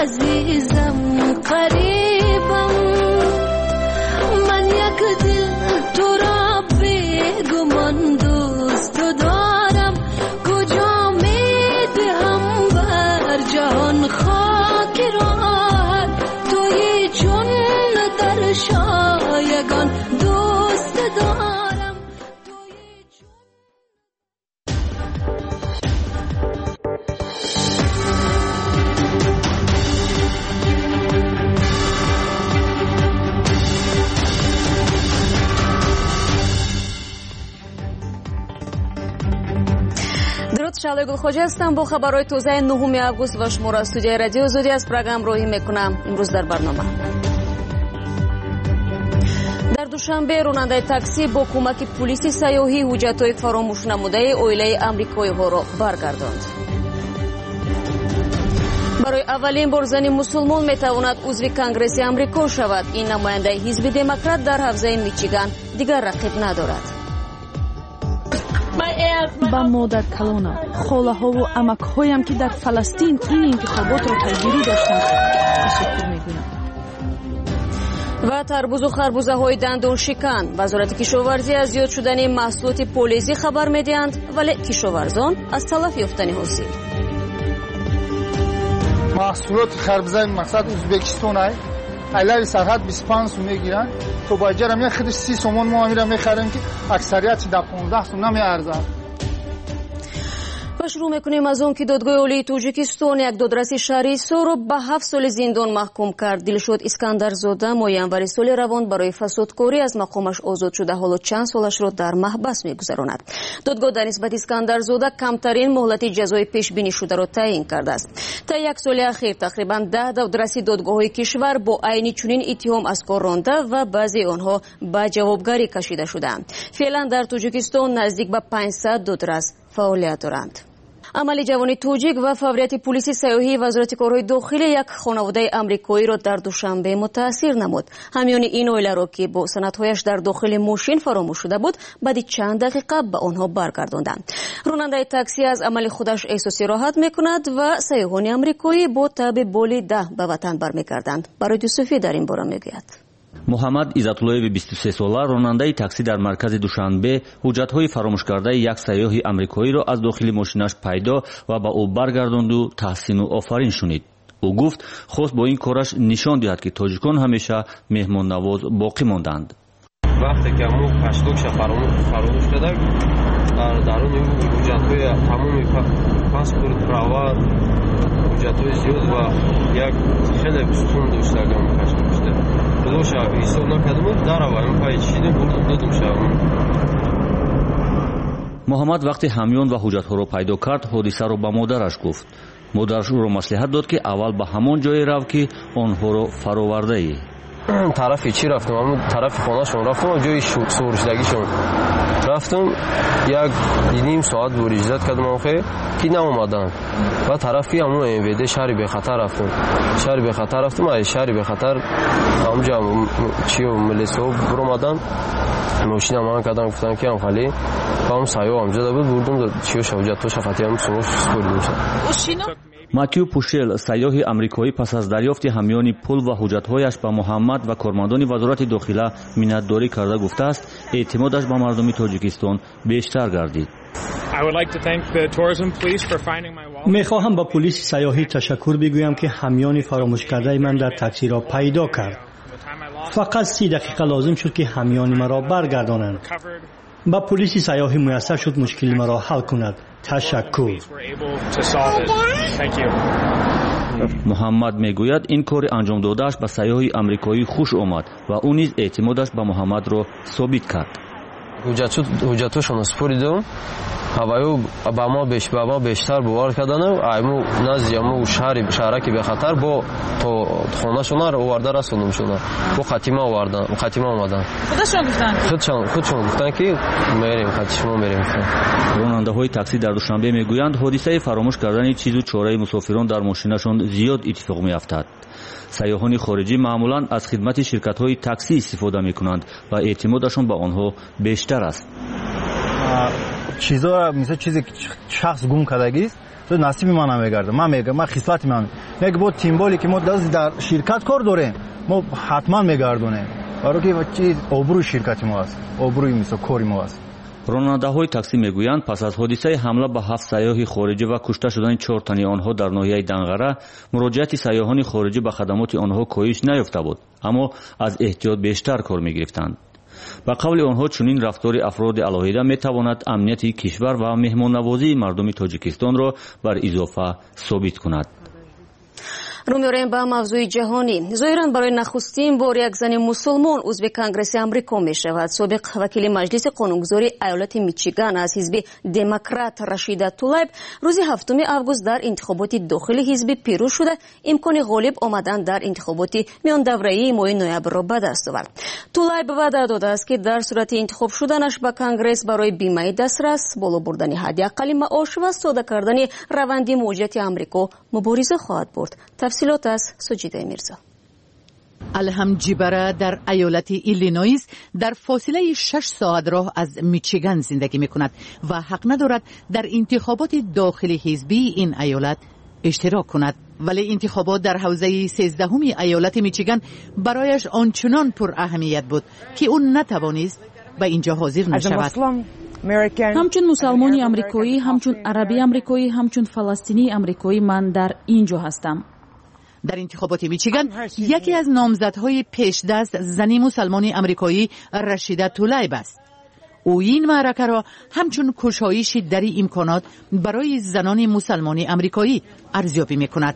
عزیزم قریبم من یک دل تو را بیگمان دوست دارم کجا میدهم بر جهان خاک راحت توی چون در شایگان دوست دارم شعله گلخوجی هستم با خبرهای تازه 9 август و شما را استودیوی رادیو آزادی از پروگرام روحی میکنم. امروز در برنامه در دوشنبه راننده تاکسی با کمک پلیس سیاحی حجت‌های فراموش نموده اویله آمریکایی ها را برگرداند. برای اولین بار زنی مسلمان میتواند عضو کنگرس آمریکا شود. این نماینده حزب دموکرات در حوزه میچیگان دیگر رقیب ندارد. با مادر کلونا خاله ها و عمک هایم که در فلسطین این انتخابات را پیگیری داشتند تشکر میگویم. و تربوز و خربوزه های دندان شکن وزارت کشاورزی از زیاد شدن محصولات پولیزی خبر میدهند ولی کشاورزان از تلف یافتن حاصل. محصولات خربوزه مقصد ازبکستان است. علوی سرحد 25 سوم میگیرن تو با اجاره می خودش 30 سوم ما میرم میخریم که اکثریت در 15 سوم نمیارزه. و شروع میکنیم از اون که دادگاه عالی تاجیکستان یک دادرسی شهری سو رو به 7 سال زندان محکوم کرد. دلشود اسکندر زاده ماه январи سال روان برای فسادکاری از مقامش آزاد شده حالا چند سالش را در محبس میگذراند. دادگاه در نسبت اسکندر زاده کمترین مهلت جزای پیش بینی شده را تعیین کرده است. تا یک سال اخیر تقریبا 10 دادرسی دادگاه‌های کشور با عین چنین اتهام از کار رانده و بعضی آنها به جوابگری کشیده شدند. فعلا در تاجیکستان نزدیک به 500 دادرس فعالیت دارند. عمل جوان توجیک و فعالیت پلیس سیاحی وزارت کارهای داخلی یک خانواده آمریکایی را در دوشنبه متاثر نمود. همیان این اویله را که با سندهایش در داخل ماشین فراموش شده بود بعد چند دقیقه به آنها برگرداندند. راننده تاکسی از عمل خودش احساس راحت میکند و سیاحان آمریکایی با تب بال 10 به وطن برمیگردند. برای یوسفی در این باره میگوید. محمد عزتالله‌ی 23 ساله راننده تاکسی در مرکز دوشنبه حجت‌های فراموش کرده یک سیاح آمریکایی را از داخل ماشینش پیدا و به او برگرداند و تحسین و آفرین شنید. او گفت خواست با این کارش نشان دهد که تاجیکان همیشه مهمان نواز باقی ماندند. وقتی که ما پشتوکش فراموش کردیم در اون حجت‌های تمام پاسپورت پراوا حجت‌های زیاد و یک خیلی ستون داشتم پشتوکش دوشا حساب نکردم در آورم پای چیدم بردم دادم شدم. محمد وقتی همیان و حجت‌ها را پیدا کرد حادثه را به مادرش گفت. مادرش او را مصلحت داد که اول به همان جایی رو که آنها را فراورده ای. طرف چی رفتم؟ همون طرف خانه‌شون رفتم جای سورشدگیشون رفتم یک نیم ساعت بود اجازت کردم آخه که نمی‌آمدن و طرفی همون اموده شهری به خطر رفتم شهری به خطر همونجا چیو ملیسو برآمدن ماشین من کردم گفتن که هم خالی هم سایو همونجا بود بردم چیو شوجت تو شفاتی هم سموش سپردیم. ماتیو پوشل سیاح آمریکایی پس از دریافت همیان پول و حجت‌هایش به محمد و کارمندان وزارت داخله منتداری کرده گفته است اعتمادش به مردم تاجیکستان بیشتر گردید. میخواهم با پلیس سیاحی تشکر بگویم که همیان فراموش کرده من در تاکسی را پیدا کرد. فقط 30 دقیقه لازم شد که همیان مرا برگردانند. با پلیس سیاحی میسر شد مشکل مرا حل کند. تشکر. محمد میگوید این کار انجام دادهش به سیاح آمریکایی خوش آمد و او نیز اعتمادش به محمد را ثابت کرد. حجتشون سپردم هوایو با ما بیشتر باور کردن ایمو نزدیمو شهرکی به خطر با تو خونه‌شون رو آورده رسوندم شون با خاتمه آوردن خودشون گفتن که میریم خاتمه میریم. راننده‌های تاکسی در دوشنبه میگویند حادثه فراموش کردن چیز و چاره مسافران در ماشینشون زیاد اتفاق میافتد. سیاحان خارجی معمولاً از خدمت شرکت‌های تاکسی استفاده می‌کنند و اعتمادشون به آنها بیشتر است. چیزا مثل چیزی شخص گم کردگی است تو نصیب من نمیگرده. من میگم من خصلت من میگه با تیمبالی که ما در شرکت کار داریم ما حتما میگردونیم برای که چی آبروی شرکت ما است آبروی مثل کاری ما است. ронандаҳои таксӣ мегӯянд пас аз ҳодисаи ҳамла ба 7 сайёҳи хориҷӣ ва кушта шудани 4 тани онҳо дар ноҳияи данғара муроҷиати сайёҳони хориҷӣ ба хадамоти онҳо коҳиш наёфта буд, аммо аз эҳтиёт бештар кор мегирифтанд. ба қавли онҳо чунин рафтори афроди алоҳида метавонад амнияти кишвар ва меҳмоннавозии мардуми тоҷикистонро бар изофа собит кунад. رو می‌آوریم به موضوع جهانی. ظاهراً برای نخستین بار یک زن مسلمان عضو کنگره آمریکا می‌شود. سابق وکیل مجلس قانونگذاری ایالت میچیگان از حزب دموکرات رشیده طلایب روز 7 آگوست در انتخابات داخلی حزب پیروز شده امکان غالب آمدن در انتخابات میان دوره‌ای ماه نوامبر را به دست آورد. طلایب وعده داده است که در صورت انتخاب شدنش به کنگره برای بیمه دسترس، بالا بردن حداقل معاش و ساده کردن روند مواجهت آمریکا مبارزه خواهد برد. تفصیلات از سجیده میرزا. الهم جیبره در ایالت ایلینویز در فاصله 6 ساعت راه از میچیگان زندگی میکند و حق ندارد در انتخابات داخلی حزبی این ایالت اشتراک کند، ولی انتخابات در حوزه 13 ایالت میچیگان برایش آنچنان پر اهمیت بود که اون نتوانست به اینجا حاضر نشود. همچون مسلمانی امریکایی، همچون عربی امریکایی، همچون فلسطینی امریکایی من در اینجا هستم. در انتخابات میچیگان یکی از نامزدهای پیشدست زنی مسلمانی امریکایی رشیده طلایب است. او این معرکه را همچون کشایشی در امکانات برای زنان مسلمانی امریکایی ارزیابی میکند.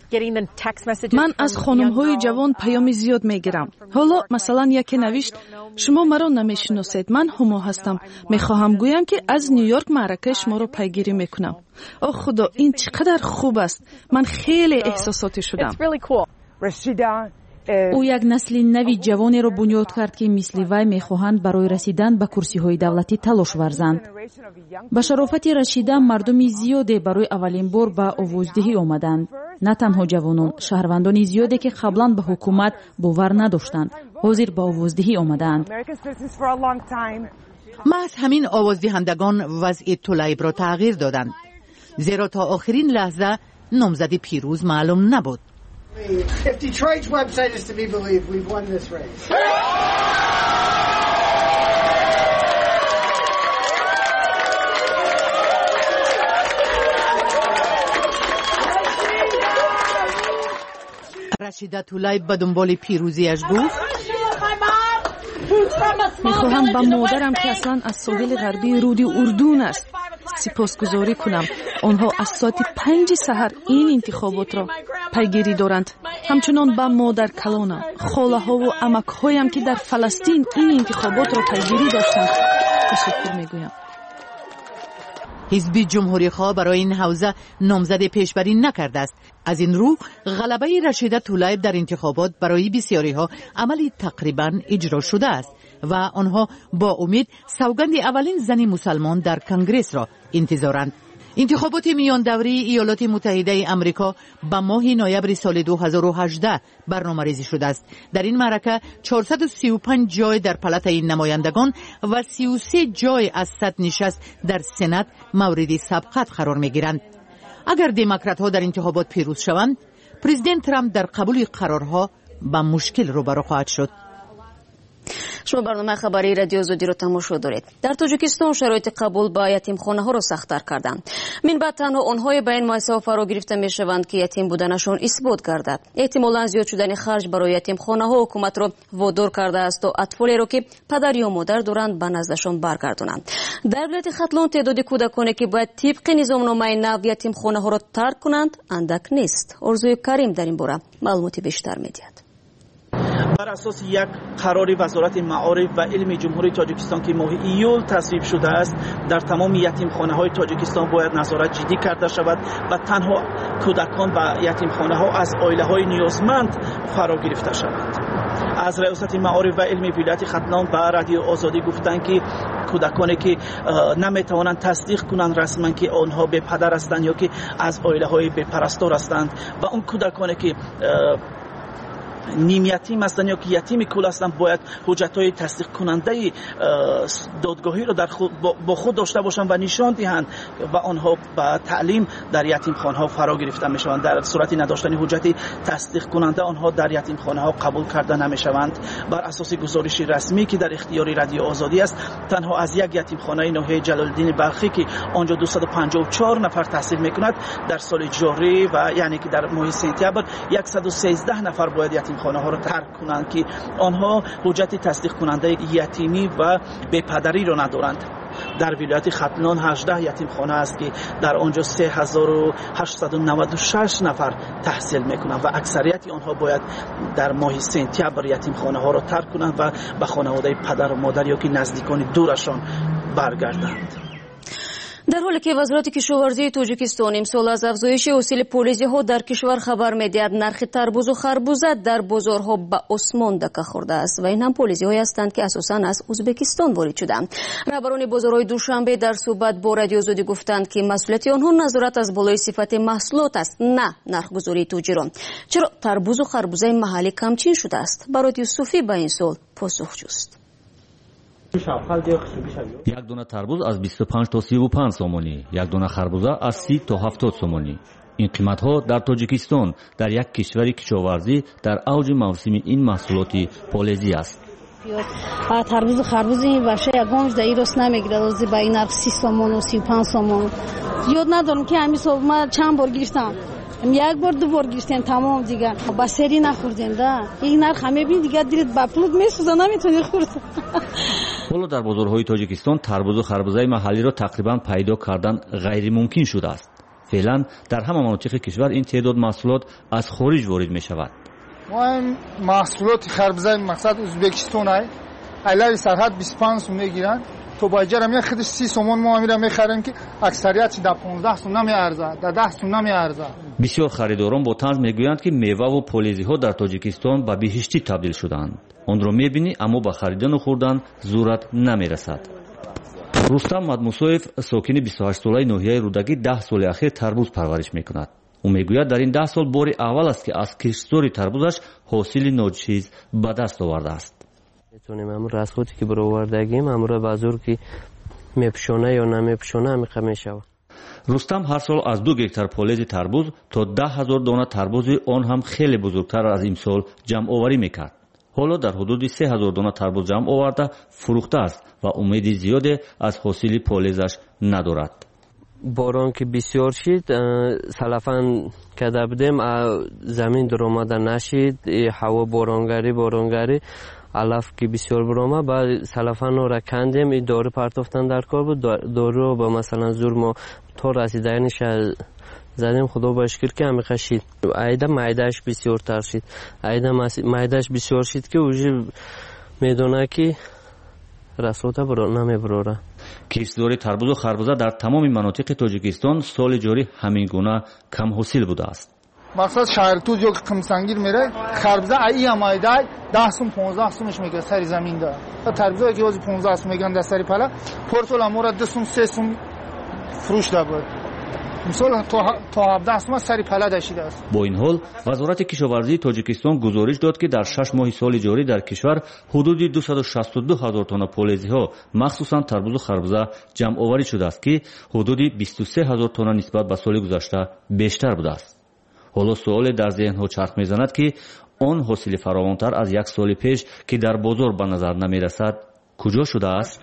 من از خانم‌های جوان پیام زیاد میگیرم. حالا مثلا یکی نوشت شما مرا نمیشناسید، من هما هستم، میخواهم گویم که از نیویورک معرکه شما را پیگیری میکنم. اوه خدا، این چقدر خوب است. من خیلی احساساتی شدم. او یک نسل نوی جوانی را بنیاد کرد که مثل وی میخواهند برای رسیدن به کرسی‌های دولتی تلاش ورزند. با شرافت رشیده مردم زیادی برای اولین بار به آوازدهی آمدند. نه تنها جوانان، شهروندان زیادی که قبلا به حکومت باور نداشتند حاضر به آوازدهی آمدند. محض همین آوازدهندگان وضع طلایب را تغییر دادند، زیرا تا آخرین لحظه نامزد پیروز معلوم نبود. If Detroit's website is to be believed, we've won this race. رشیده طلایب به دنبال پیروزیش گفت میخواهم با مادرم که اصلا از ساحل غربی رود اردن است سپاسگزاری کنم. آنها از ساعت 5 سحر این انتخابات را پیگیری دارند. همچنان با مادر کلانم، خاله ها و عمک هایم که در فلسطین این انتخابات را پیگیری داشتند تشکر میگویم. حزب جمهوری خواه برای این حوزه نامزد پیشبری نکرده است. از این رو غلبه رشیده طلایب در انتخابات برای بسیاری ها عملی تقریبا اجرا شده است و آنها با امید سوگند اولین زنی مسلمان در کنگره را انتظارند. انتخابات میان دوره ایالات متحده آمریکا به ماه نوامبر سال 2018 برنامه‌ریزی شده است. در این معرکه 435 جای در پالات نمایندگان و 33 جای از 100 نشست در سنا مورد سبقت قرار می‌گیرند. اگر دموکرات‌ها در انتخابات پیروز شوند، پرزیدنت ترامپ در قبول قرارها با مشکل روبرو خواهد شد. شما برنامه خبری رادیو آزادی را تماشا دارید. در تاجیکستان شرایط قبول به یتیمخانه ها را سخت‌تر کردند. من بعد تنها آنهای به این مؤسسه فرا گرفته میشوند که یتیم بودنشان اثبات گردد. احتمالاً زیاد شدن خرج برای یتیمخانه ها حکومت را وادار کرده است تا اطفالی را که پدر یا مادر دارند به نزدشان برگردانند. در ولایت ختلان تعداد کودکانی که باید طبق نظامنامه نو یتیمخانه ها را ترک کنند اندک نیست. آرزوی کریم در این باره معلومات بیشتر می‌دهد. بر اساس یک قرار وزارت معارف و علم جمهوری تاجیکستان که ماه ایول تصویب شده است، در تمام یتیمخانه‌های تاجیکستان باید نظارت جدی کرده شود و تنها کودکان و یتیمخانه‌ها از عائله‌های نیازمند فرا گرفته شود. از ریاست معارف و علم ولایت ختلان به رادیو آزادی گفتند که کودکانی که نمیتوانند تصدیق کنند رسما که آنها به پدر هستند یا که از عائله‌های به پرستار هستند و اون کودکانی که نیم یتیم هستند یا که یتیم کول هستند باید حجت‌های تصدیق کننده دادگاهی رو با خود داشته باشند و نشان دهند و آنها به تعلیم در یتیمخانه‌ها فرا گرفته میشوند. در صورت نداشتن حجت تصدیق کننده آنها در یتیمخانه‌ها قبول کرده نمیشوند. بر اساس گزارش رسمی که در اختیار رادیو آزادی است، تنها از یک یتیمخانه ناحیه جلال الدین بلخی که آنجا 254 نفر تحصیل میکند در سال جاری و یعنی که در ماه سپتامبر 113 نفر باید یتیمخانه ها را ترک کنند که آنها حجت تصدیق کننده یتیمی و بی‌پدری را ندارند. در ولایت ختلان 18 یتیمخانه است که در آنجا 3896 نفر تحصیل میکنند و اکثریت آنها باید در ماه سپتامبر یتیمخانه ها را ترک کنند و به خانواده پدر و مادر یا که نزدیکان دورشان برگردند. در حالی که وزارت کشاورزی تاجیکستان امسال از افزایش حاصل پولیزی‌ها در کشور خبر می‌دهد، نرخ تربوز و خربوزه در بازارها به آسمان دکه خورده است و این هم پولیزی‌هایی هستند که اساساً از ازبکستان وارد شده‌اند. رهبران بازارهای دوشنبه در صحبت با رادیو آزادی گفتند که مسئولیت آنها نظارت از بالای صفت محصولات است، نه نرخ‌گذاری تاجران. چرا تربوز و خربوزه محلی کمچین شده است؟ برای یوسفی به این سوال پاسخ جست. یک دونه تربوز از 25 تا 35 سومونی، یک دونه خربوزه از 30 تا 70 سومونی. این قیمت ها در تاجیکستان در یک کشور کشاورزی در اوج موسم این محصولات پولیزی است. تربوز و خربوز این ورشه یگانش در ایراس نمیگیره، روزی به این نرخ 30 سومون و 35 سومون. یاد ندارم که همین صبح ما چند بار گرفتم، یک بار دو بار گرفتیم تمام دیگه با سری نخوردیم. ده این نرخ همه بین دیگه دیرید با پلوت میسوزه نمیتونی خورد. حالا در بازارهای تاجیکستان تربوز و خربوزه محلی را تقریبا پیدا کردن غیر ممکن شده است. فعلا در همه مناطق کشور این تعداد محصولات از خارج وارد می شود. ما محصولات خربوزه مقصد ازبکستان است. علاوه سرحد 25 سوم میگیرن. تو باجر هم خودش 30 سومون ما میرم میخریم که اکثریت در 15 سوم نمیارزه، در 10 سوم نمیارزه. بسیار خریداران با طنز میگویند که میوه و پولیزی ها در تاجیکستان به بهشتی تبدیل شدند. آن را میبینی اما به خریدن و خوردن زورت نمیرسد. رستم مدموسویف ساکن 28 ساله ناحیه رودکی 10 سال اخیر تربوز پرورش میکند. او میگوید در این 10 سال باری اول است که از کشتزاری تربوزش حاصل ناچیز به دست آورده است. میتونیم همون رسخوتی که برآوردگیم همون بازار که میپشونه یا نمیپشونه همیشه میشود. رستم هر سال از 2 گکتار پولیز تربوز تا 10,000 دانه تربوز آن هم خیلی بزرگتر از امسال جمع آوری میکرد. حالا در حدود 3,000 دانه تربوز جمع آورده فروخته است و امید زیادی از حاصل پولیزش ندارد. باران که بسیار شد سلفان کده بودیم زمین در آمده نشید، هوا بارانگری علف که بسیار برامه بعد سلفان رو کندیم. این دارو پرتافتن در کار بود، دارو با مثلا زور ما تا رسیده نشه زدیم. خدا با اشکر که همی خشید ایده معدهش بسیار تر شد، ایده معدهش بسیار شد که اوجی میدونه که رسوته نمیبروره. کشتزاری تربوز و خربوزه در تمام مناطق تاجیکستان سال جاری همین گونه کم حاصل بوده است. مقصد شهر تو جو قمسنگیر میره خربوزه ای امایده 10 سوم 15 سومش میگه سری زمین ده. تربوزه که واسه 15 سوم میگن در سری پلا پورتول امور 2 سوم 3 سوم فروش ده بود. مثلا تا 17 سوم سری پلا داشته است. با این حال وزارت کشاورزی تاجیکستان گزارش داد که در 6 ماه سال جاری در کشور حدود 262,000 تن پولیزی ها مخصوصا تربوز و خربوزه جمع آوری شده است که حدود 23,000 تن نسبت به سال گذشته بیشتر بوده است. حالا سوال در ذهن ها چرخ میزند که آن حاصل فراوانتر از یک سال پیش که در بازار به نظر نمی رسد کجا شده است؟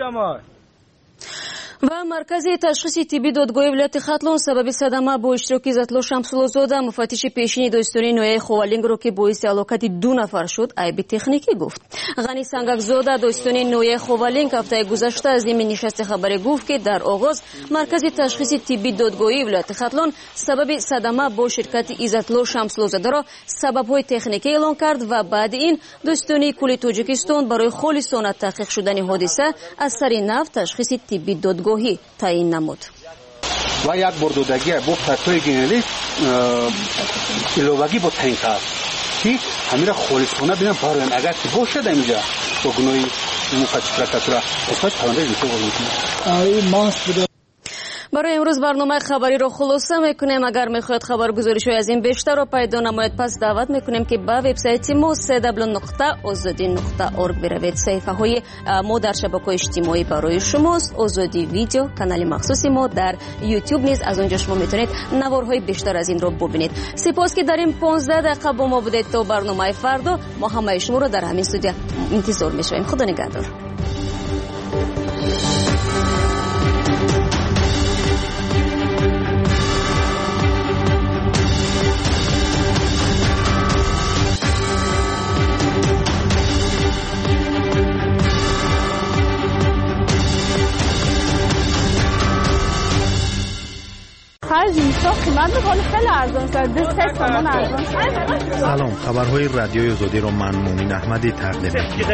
و مرکز تشخیص طبی دادگاه ولایت ختلان سبب صدمه با اشتراک عزت‌الله شمس‌الله‌زاده مفتش پیشین داستانی نوحه خوالینگ رو که باعث هلاکت 2 نفر شد عیب تکنیکی گفت. غنی سنگک‌زاده داستانی نوحه خوالینگ هفته گذشته از این نشست خبری گفت که در آغاز مرکز تشخیص طبی دادگاهی ولایت ختلان سبب صدمه با شرکت عزت‌الله شمس‌الله‌زاده را سبب‌های تکنیکی اعلام کرد و بعد این داستانی کل تاجیکستان برای خالصانه تحقیق شدن حادثه از سر نو تشخیص طبی دادگاهی تعیین نمود. و یک بردودگی با پرتوی گینلی الوگی با تعیین کرد که همین را خالصانه بینم بارویم اگر که باشد اینجا با گناهی مفتش پرکتورا اسمش پرونده میشه. برای امروز برنامه خبری رو خلاصه میکنیم. اگر میخواید خبرگزاری‌های از این بیشتر رو پیدا نماید، پس دعوت میکنیم که به وبسایت ما www.azadi.org بروید. صفحه های ما در شبکه‌های اجتماعی برای شماست. آزادی ویدیو، کانال مخصوصی ما در یوتیوب نیز از اونجا شما میتونید نوارهای بیشتر از این رو ببینید. سپاس که در این 15 دقیقه با ما بودید. تا برنامه فردا ما همه شما رو در همین استودیو انتظار میشویم. خدا نگهدار. سلام، خبرهای رادیوی آزادی رو من مومن احمدی تقدیم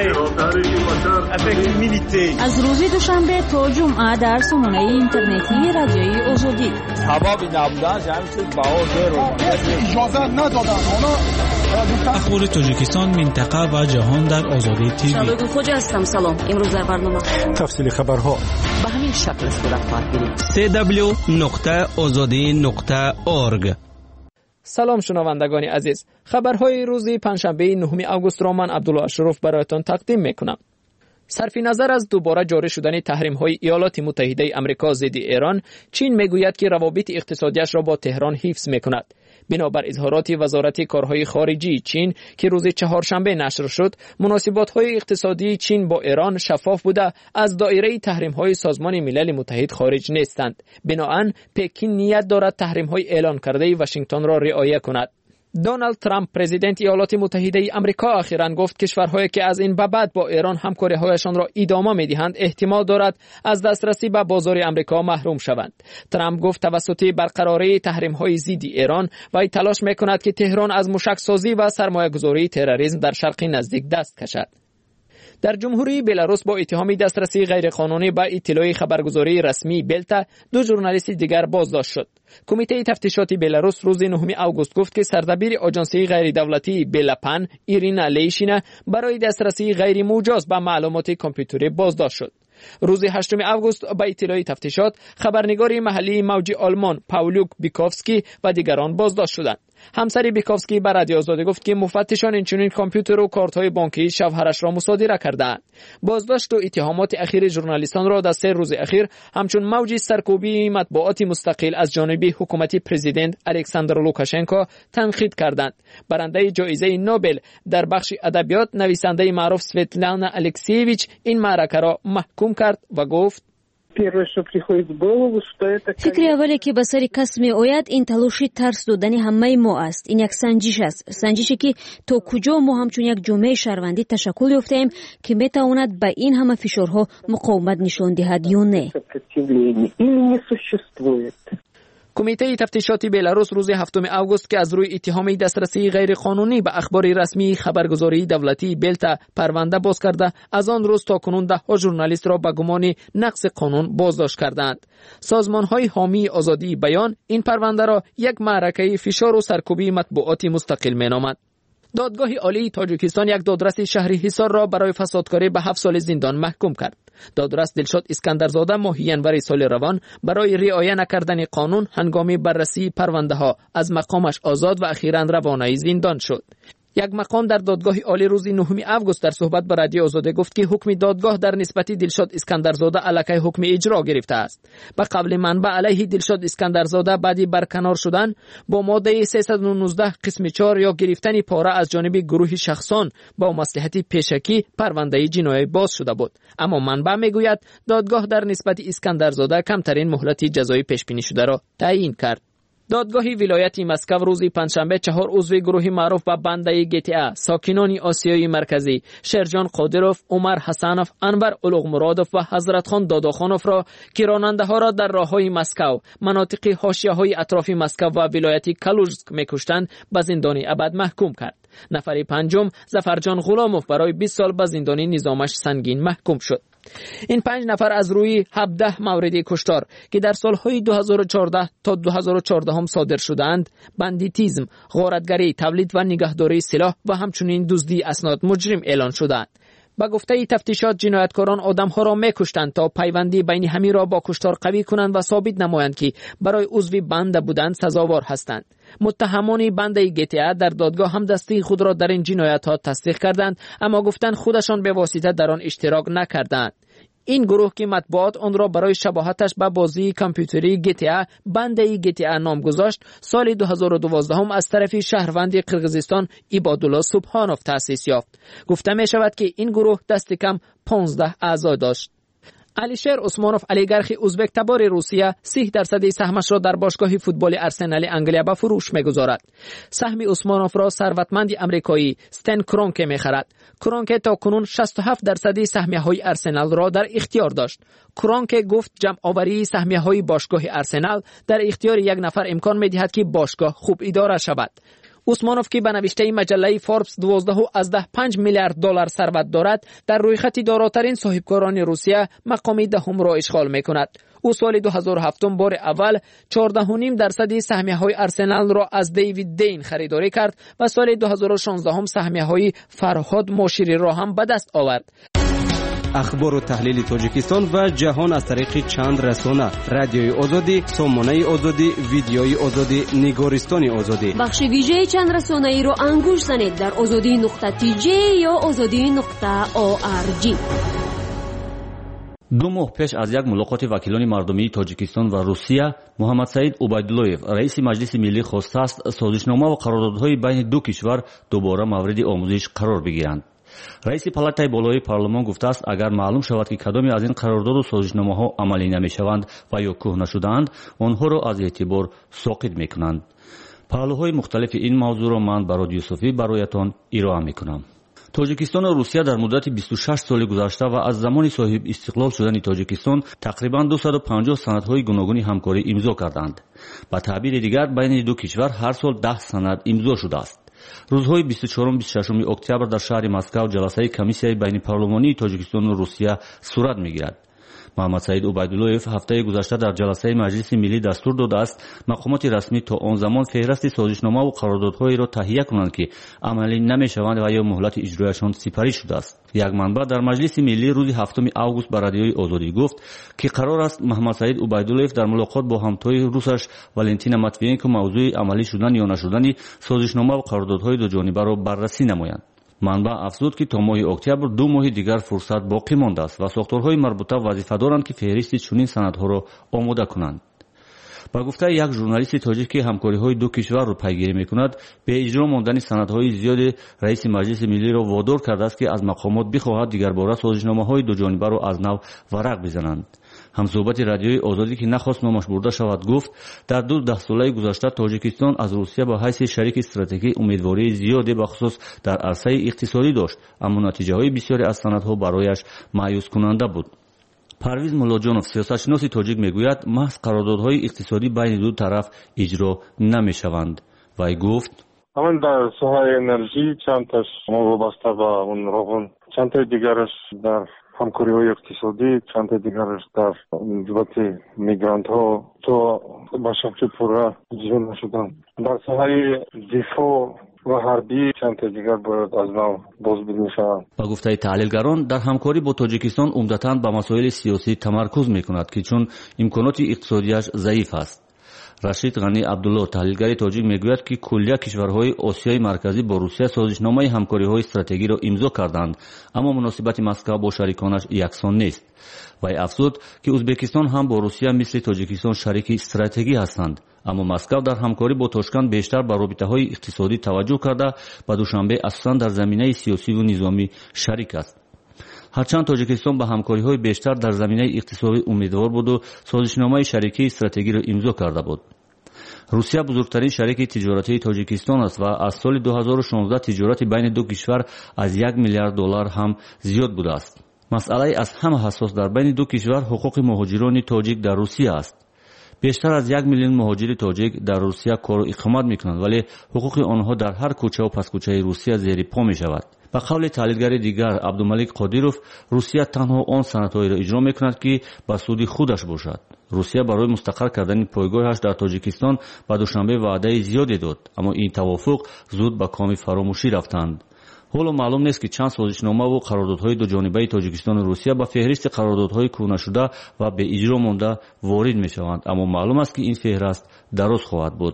می‌کنم. از روز دوشنبه تا جمعه در سامانه اینترنتی رادیوی آزادی. سبب نبودن همین باور رو اجازه ندادن. اخبار تاجیکستان، منطقه و جهان در آزادی تیوی. شبکه خوج هستم. سلام. امروز در برنامه تفصیل خبرها به همین شکل صورت خواهد گرفت. www.azadi.org. سلام شنوندگان عزیز، خبرهای روزی پنجشنبه 9 آگوست را من عبدالله اشرف برایتان تقدیم میکنم. صرف نظر از دوباره جاری شدن تحریم‌های ایالات متحده آمریکا ضد ایران، چین میگوید که روابط اقتصادیش را با تهران حفظ میکند. بنابر اظهارات وزارت کارهای خارجی چین که روز چهارشنبه نشر شد، مناسبات‌های اقتصادی چین با ایران شفاف بوده از دایره تحریم‌های سازمان ملل متحد خارج نیستند. بنابراین پکین نیت دارد تحریم‌های اعلان کرده واشنگتن را رعایت کند. دونالد ترامپ پرزیدنت ایالات متحده آمریکا اخیراً گفت کشورهایی که از این به بعد با ایران همکاری‌هایشان را ادامه می‌دهند احتمال دارد از دسترسی به بازار آمریکا محروم شوند. ترامپ گفت توسط برقراری تحریم‌های ضد ایران وی تلاش می‌کند که تهران از موشک‌سازی و سرمایه‌گذاری تروریسم در شرق نزدیک دست کشد. در جمهوری بلاروس با اتهام دسترسی غیرقانونی به اطلاع خبرگزاری رسمی بلتا، دو ژورنالیست دیگر بازداشت شد. کمیته تفتیشات بلاروس روز 9 آگوست گفت که سردبیر آژانسی غیر دولتی بلاپن ایرینا لیشینا برای دسترسی غیر مجاز به معلومات کامپیوتری بازداشت شد. روز 8 آگوست با اطلاع تفتیشات خبرنگار محلی موج آلمان پاولوک بیکوفسکی و دیگران بازداشت شدند. همسر بیکوفسکی به رادیو آزادی گفت که مفتشان اینچنین کامپیوتر و کارت‌های بانکی شوهرش را مصادره کردند. بازداشت و اتهامات اخیر ژورنالیستان را در 3 روز اخیر همچون موج سرکوبی مطبوعات مستقل از جانب حکومت پرزیدنت الکساندر لوکاشنکو تنقید کردند. برنده جایزه نوبل در بخش ادبیات نویسنده معروف سویتلانا الکسیویچ این معرکه را محکوم کرد و گفت فکر اولی که به سر کس می آید این تلاشی ترس دادنی همه ما است. این یک سنجش است، سنجشی که تا کجا ما همچون یک جامعه شهروندی تشکل یافتیم که می تواند به این همه فشارها مقاومت نشان دهد یا نه. کمیته تفتیشات بلاروس روز 7 آگوست که از روی اتهام دسترسی غیرقانونی به اخبار رسمی خبرگزاری دولتی بلتا پرونده باز کرده، از آن روز تا کنون 10 ژورنالیست را به گمان نقض قانون بازداشت کردند. سازمان‌های حامی آزادی بیان این پرونده را یک معرکه فشار و سرکوبی مطبوعات مستقل می‌نامد. دادگاه عالی تاجیکستان یک دادرس شهری حصار را برای فسادکاری به 7 سال زندان محکوم کرد. دادرس دلشاد اسکندرزاده ماه ینور سال روان برای رعایت نکردن قانون هنگام بررسی پرونده ها از مقامش آزاد و اخیراً روانه زندان شد. یک مقام در دادگاه عالی روز 9 آگوست در صحبت با رادیو آزادی گفت که حکم دادگاه در نسبت دلشاد اسکندرزاده علیه حکم اجرا گرفته است. به قول منبع علیه دلشاد اسکندرزاده بعد برکنار شدن با ماده 319 قسم 4 یا گرفتن پاره از جانب گروه شخصان با مصلحت پیشکی پرونده جنایی باز شده بود. اما منبع میگوید دادگاه در نسبت اسکندرزاده کمترین مهلت جزایی پیش بینی شده را تعیین کرد. دادگاه ولایت مسکو روز پنجشنبه 4 عضو گروه معروف به بنده GTA ساکنان آسیای مرکزی شرجان قادروف، عمر حسنوف، انور اولوغمرادوف و حضرت خان داداخانوف را که راننده ها را در راههای مسکو، مناطق حاشیه‌های اطراف مسکو و ولایت کالوژسک می‌کشتند به زندان ابد محکوم کرد. نفر پنجم ظفرجان غلاموف برای 20 سال به زندان نظامش سنگین محکوم شد. این 5 نفر از روی 17 مورد کشتار که در سالهای 2014 تا 2014 هم صادر شدند، بندیتیزم، غارتگری، تولید و نگهداری سلاح و همچنین دزدی اسناد مجرم اعلان شدند. با گفته تفتیشات جنایتکاران آدم‌ها را می‌کشتند تا پیوندی بین همین را با کشتار قوی کنند و ثابت نمایند که برای عضو بند بودند سزاوار هستند. متهمان بند GTA در دادگاه هم دستی خود را در این جنایت‌ها تصدیق کردند، اما گفتند خودشان به واسطه در آن اشتراک نکردند. این گروه که مطبوعات آن را برای شباهتش به بازی کامپیوتری GTA بنده GTA نام گذاشت، سال 2012 از طرف شهروند قرقیزستان عبادالله سبحانوف تأسیس یافت. گفته می شود که این گروه دست کم 15 اعضا داشت. علیشیر عثمانوف علیگرخ ازبک تبار روسیه 30% سهمش را در باشگاه فوتبال ارسنال انگلیا به فروش می‌گذارد. سهم عثمانوف را ثروتمند آمریکایی استن کرونکه می‌خرد. کرونکه تاکنون 67% سهمیه‌های ارسنال را در اختیار داشت. کرونکه گفت جمع آوری سهمیه‌های باشگاه ارسنال در اختیار یک نفر امکان می‌دهد که باشگاه خوب اداره شود. عثمانوف که به نوشته مجله فوربس 12.5 میلیارد دلار ثروت دارد، در رویخط داراترین صاحبکاران روسیه مقام دهم را اشغال می‌کند. او سال 2007 بار اول 14.5% سهمیه‌های ارسنال را از دیوید دین خریداری کرد و سال 2016 سهمیه‌های فرهاد مشیری را هم به دست آورد. اخبار و تحلیل تاجیکستان و جهان از طریق چند رسانه: رادیوی آزادی، سامانه آزادی، ویدیوی آزادی، نگارستان آزادی. بخش ویژه چند رسانه‌ای رو انگوش زنید در azadi.tj یا azadi.org. 2 ماه پیش از یک ملاقات وکیلان مردمی تاجیکستان و روسیه، محمد سعید عبیداللهیف رئیس مجلس ملی خواسته است سازشنامه و قراردادهای بین دو کشور دوباره مورد آموزش قرار بگیرند. رئیس پالاتای بالای پارلمان گفته است اگر معلوم شود که کدامی از این قرارداد و سازشنامه‌ها عملی نمی‌شوند و یا کهنه شده‌اند، آنها را از اعتبار ساقط می‌کنند. پهلوهای مختلف این موضوع را من برای یوسفی برایتان ارائه می‌کنم. تاجیکستان و روسیه در مدت 26 سال گذشته و از زمان صاحب استقلال شدن تاجیکستان تقریبا 250 سندهای گوناگون همکاری امضا کردند. به تعبیر دیگر بین دو کشور هر سال 10 سند امضا شده است. روزهای 24-26 اکتبر در شهر مسکو جلسه کمیسیای بین پارلمانی تاجیکستان و روسیه صورت میگیرد. محمد سعید عبیداللهیف هفته گذشته در جلسه مجلس ملی دستور داده است مقامات رسمی تا آن زمان فهرست سازشنامه و قراردادهایی را تهیه کنند که عملی نمی‌شوند و یا مهلت اجرایشان سپری شده است. یک منبع در مجلس ملی روز 7 آگوست به رادیوی آزادی گفت که قرار است محمد سعید عبیداللهیف در ملاقات با همتای روسش والنتینا ماتوینکو موضوع عملی شدن یا نشدن سازشنامه و قراردادهای دو جانبه را بررسی نمایند. منبع افزود که تا ماه اکتبر 2 ماه دیگر فرصت باقی مانده است و ساختارهای مربوطه وظیفه دارند که فهرست چنین سندها را آماده کنند. با گفته یک ژورنالیست تاجیک که همکاری‌های دو کشور را پیگیری می‌کند، به اجرا ماندن سندهای زیاد رئیس مجلس ملی را وادار کرده است که از مقامات بخواهد دیگر باره سازشنامه‌های دو جانبه را از نو ورق بزنند. همصحبت رادیوی آزادی که نخواست نامش برده شود گفت در 12 ساله گذشته تاجیکستان از روسیه به حیث شریک استراتژیکی امیدواری زیادی بخصوص در عرصه اقتصادی داشت، اما نتیجه‌های بسیاری از سندها برایش مایوس کننده بود. پرویز ملاجانوف سیاستشناس تاجیک میگوید محض قراردادهای اقتصادی بین دو طرف اجرا نمیشوند. وی گفت همین در ساحه انرژی چند تاش وابسته به اون روغن، چند تا دیگرش در همکاری‌های اقتصادی، چند تا دیگرش در جبهه میگرانت ها تا با شکل پورا اجرا نشدن. در ساحه دفاع و حربی چند تا دیگر باید از نو بازبینی می‌شوند. با گفته تحلیلگران در همکاری با تاجیکستان عمدتاً به مسائل سیاسی تمرکز می‌کند که چون امکانات اقتصادیش ضعیف است. رشید غنی عبدالله تحلیلگر تاجیک میگوید که کلیه کشورهای آسیای مرکزی با روسیه سازشنامه همکاری‌های استراتژیکی را امضا کردند، اما مناسبت مسکو با شریکانش یکسان نیست. وی افزود که ازبکستان هم با روسیه مثل تاجیکستان شریک استراتژیکی هستند، اما مسکو در همکاری با تاشکند بیشتر به رابطه‌های اقتصادی توجه کرده و دوشنبه اساساً در زمینه سیاسی و نظامی شریک است. هرچند تاجیکستان به همکاری‌های بیشتر در زمینه اقتصادی امیدوار بود و سازشنامه شریکی استراتژیکی را امضا کرده بود. روسیه بزرگترین شریک تجارتی تاجیکستان است و از سال 2016 تجارت بین دو کشور از 1 میلیارد دلار هم زیاد بوده است. مسئله از همه حساس در بین دو کشور حقوق مهاجران تاجیک در روسیه است. بیشتر از 1 میلیون مهاجر تاجیک در روسیه کار و اقامت میکنند، ولی حقوق آنها در هر کوچه و پس کوچه روسیه زیر پا می شود. به قول تحلیلگر دیگر عبدالملک قادیروف، روسیه تنها آن سندهایی را اجرا میکند که به سود خودش باشد. روسیه برای مستقر کردن پایگاهش در تاجیکستان به دوشنبه وعده زیادی داد، اما این توافق زود به کام فراموشی رفتند. ҳоло маълум нест ки чанд созишнома ва қарордодҳои дуҷонибаи тоҷикистону русия ба феҳристи қарордодҳои кӯнашуда ва беиҷро монда ворид мешаванд, аммо маълум аст ки ин феҳрист дароз хоҳад буд.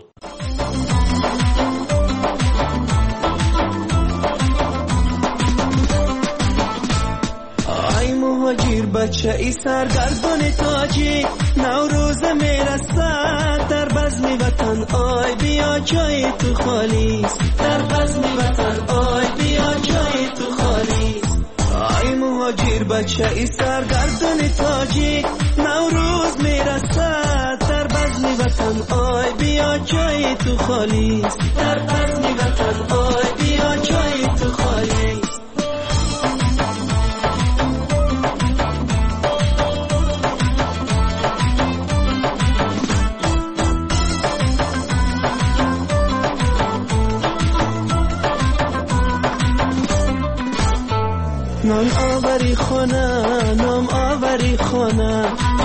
مهاجر بچه ای سرگردان تاجی نوروز میرسد در بزم وطن آی بیا جای تو خالیست در بزم وطن آی بیا جای تو خالیست آی مهاجر بچه ای سرگردان تاجی نوروز میرسد در بزم وطن آی بیا جای تو خالیست در بزم وطن آی بیا جای تو خالیست نام آوری خانه نام آوری خانه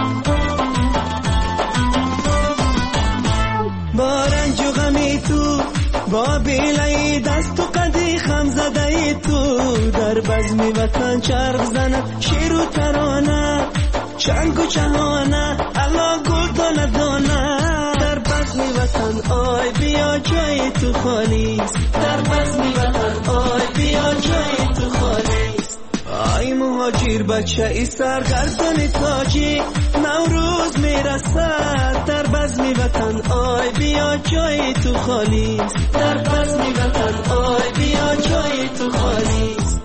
با رنج و غمی تو با بیلای دست و قدی خم زده تو در بزم وطن چرخ زند شیر و ترانه چنگ و چهانه الا گل دانه دانه در بزم وطن آی بیا جای تو خالیست در بزم وطن آی بیا جای تو خالیست آی مهاجر بچه ای سرگردان تاجی نوروز میرسد در بزم وطن آی بیا جای تو خالیست در بزم وطن آی بیا جای تو خالیست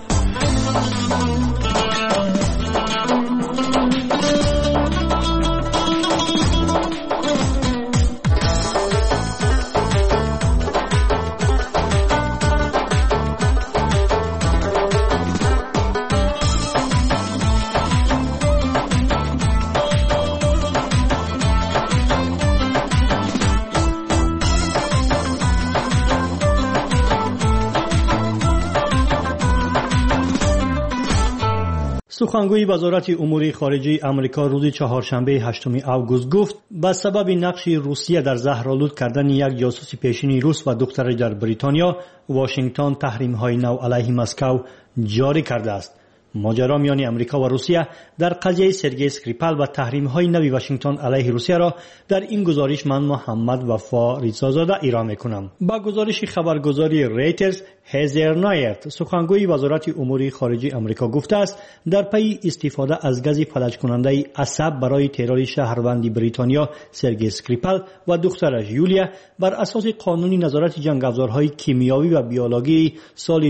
سخنگوی وزارت امور خارجه آمریکا روز چهارشنبه 8 آگوست گفت به سبب نقش روسیه در زهرآلود کردن یک جاسوس پیشین روس و دخترش در بریتانیا، واشنگتن تحریم‌های نو علیه مسکو جاری کرده است. ماجرا میان امریکا و روسیه در قضیه سرگئی اسکریپال و تحریم‌های نوی واشنگتن علیه روسیه را در این گزارش من محمد وفا ریزازاده ایران می‌کنم. با گزارش خبرگزاری ریترز، هزر نایرت سخنگوی وزارت امور خارجه آمریکا گفته است در پی استفاده از گاز فلج کننده عصب برای ترور شهروند بریتانیا سرگئی اسکریپال و دخترش یولیا بر اساس قانون نظارت جنگ‌افزارهای کیمیایی و بیولوژی سال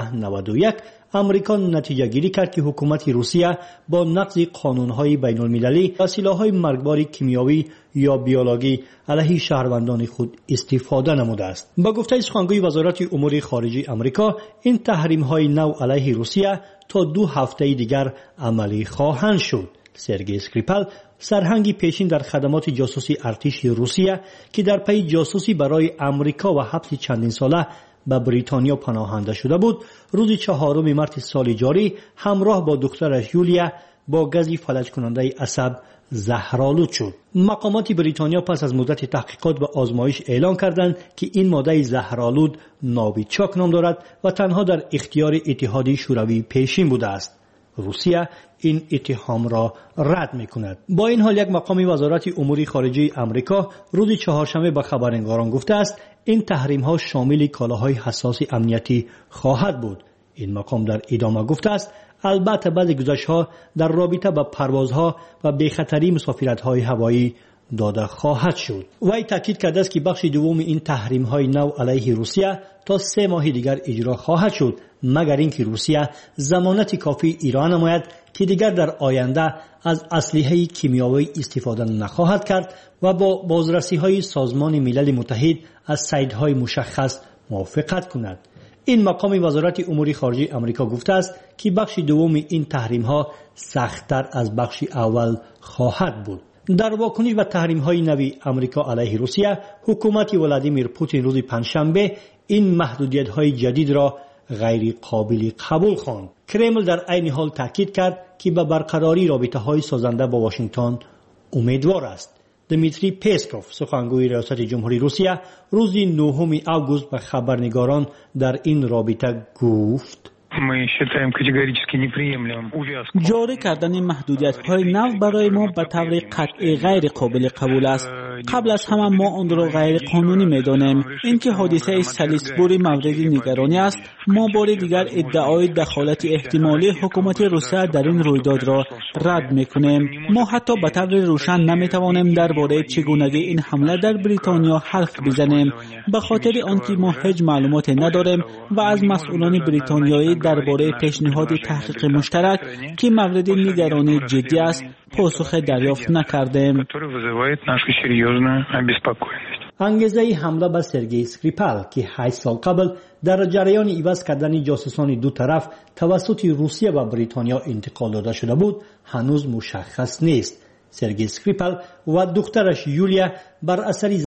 1991 امریکا نتیجه گیری کرد که حکومت روسیه با نقض قانون‌های بین‌المللی و سلاح‌های مرگبار کیمیایی یا بیولوژی علیه شهروندان خود استفاده نموده است. با گفته سخنگوی وزارت امور خارجه آمریکا، این تحریم‌های نو علیه روسیه تا 2 هفته دیگر عملی خواهند شد. سرگئی اسکریپال سرهنگی پیشین در خدمات جاسوسی ارتش روسیه که در پی جاسوسی برای آمریکا و حبس چندین ساله به بریتانیا پناهنده شده بود، روز 4 مارس سال جاری همراه با دخترش یولیا با گازی فلج کننده عصب زهرآلود شد. مقامات بریتانیا پس از مدت تحقیقات و آزمایش اعلام کردند که این ماده زهرآلود ناویچاک نام دارد و تنها در اختیار اتحاد شوروی پیشین بوده است. روسیه این اتهام را رد می‌کند. با این حال یک مقام وزارت امور خارجه آمریکا روز چهارشنبه به خبرنگاران گفته است این تحریم‌ها شامل کالاهای حساس امنیتی خواهد بود. این مقام در ادامه گفته است البته بعض گزارش‌ها در رابطه با پروازها و بی‌خطری مسافرت‌های هوایی داده خواهد شد. وی تاکید کرده است که بخش دوم این تحریم‌های نو علیه روسیه تا 3 ماه دیگر اجرا خواهد شد، مگر اینکه روسیه ضمانت کافی ایران نماید که دیگر در آینده از اسلحه کیمیایی استفاده نخواهد کرد و با بازرسی‌های سازمان ملل متحد از صیدهای مشخص موافقت کند. این مقام وزارت امور خارجه آمریکا گفته است که بخش دوم این تحریم‌ها سخت‌تر از بخش اول خواهد بود. در واکنش به تحریم‌های نوی آمریکا علیه روسیه، حکومت ولادیمیر پوتین روز پنجشنبه این محدودیت‌های جدید را غیر قابل قبول خواند. کرمل در عین حال تاکید کرد که به برقراری رابطه‌های سازنده با واشنگتن امیدوار است. دمیتری پسکوف سخنگوی ریاست جمهوری روسیه روز 9 اوگوست به خبرنگاران در این رابطه گفت جاری کردن محدودیت‌های نو برای ما به طور قطعی غیر قابل قبول است. قبل از همه ما آن را غیر قانونی می‌دانیم. اینکه حادثه سالیسبوری مورد نگرانی است، ما بار دیگر ادعای دخالت احتمالی حکومت روسیه در این رویداد را رد می‌کنیم. ما حتی به طور روشن نمی‌توانیم درباره چگونگی این حمله در بریتانیا حرف بزنیم، به خاطر آنکه ما هیچ معلوماتی نداریم و از مسئولان بریتانیایی درباره پیشنهاد تحقیق مشترک که مورد نگرانی جدی است پاسخ دریافت نکردیم. انگیزه حمله به سرگئی اسکریپال که 8 سال قبل در جریان عوض کردن جاسوسان دو طرف توسط روسیه و بریتانیا انتقال داده شده بود هنوز مشخص نیست. سرگئی اسکریپال و دخترش یولیا بر اثر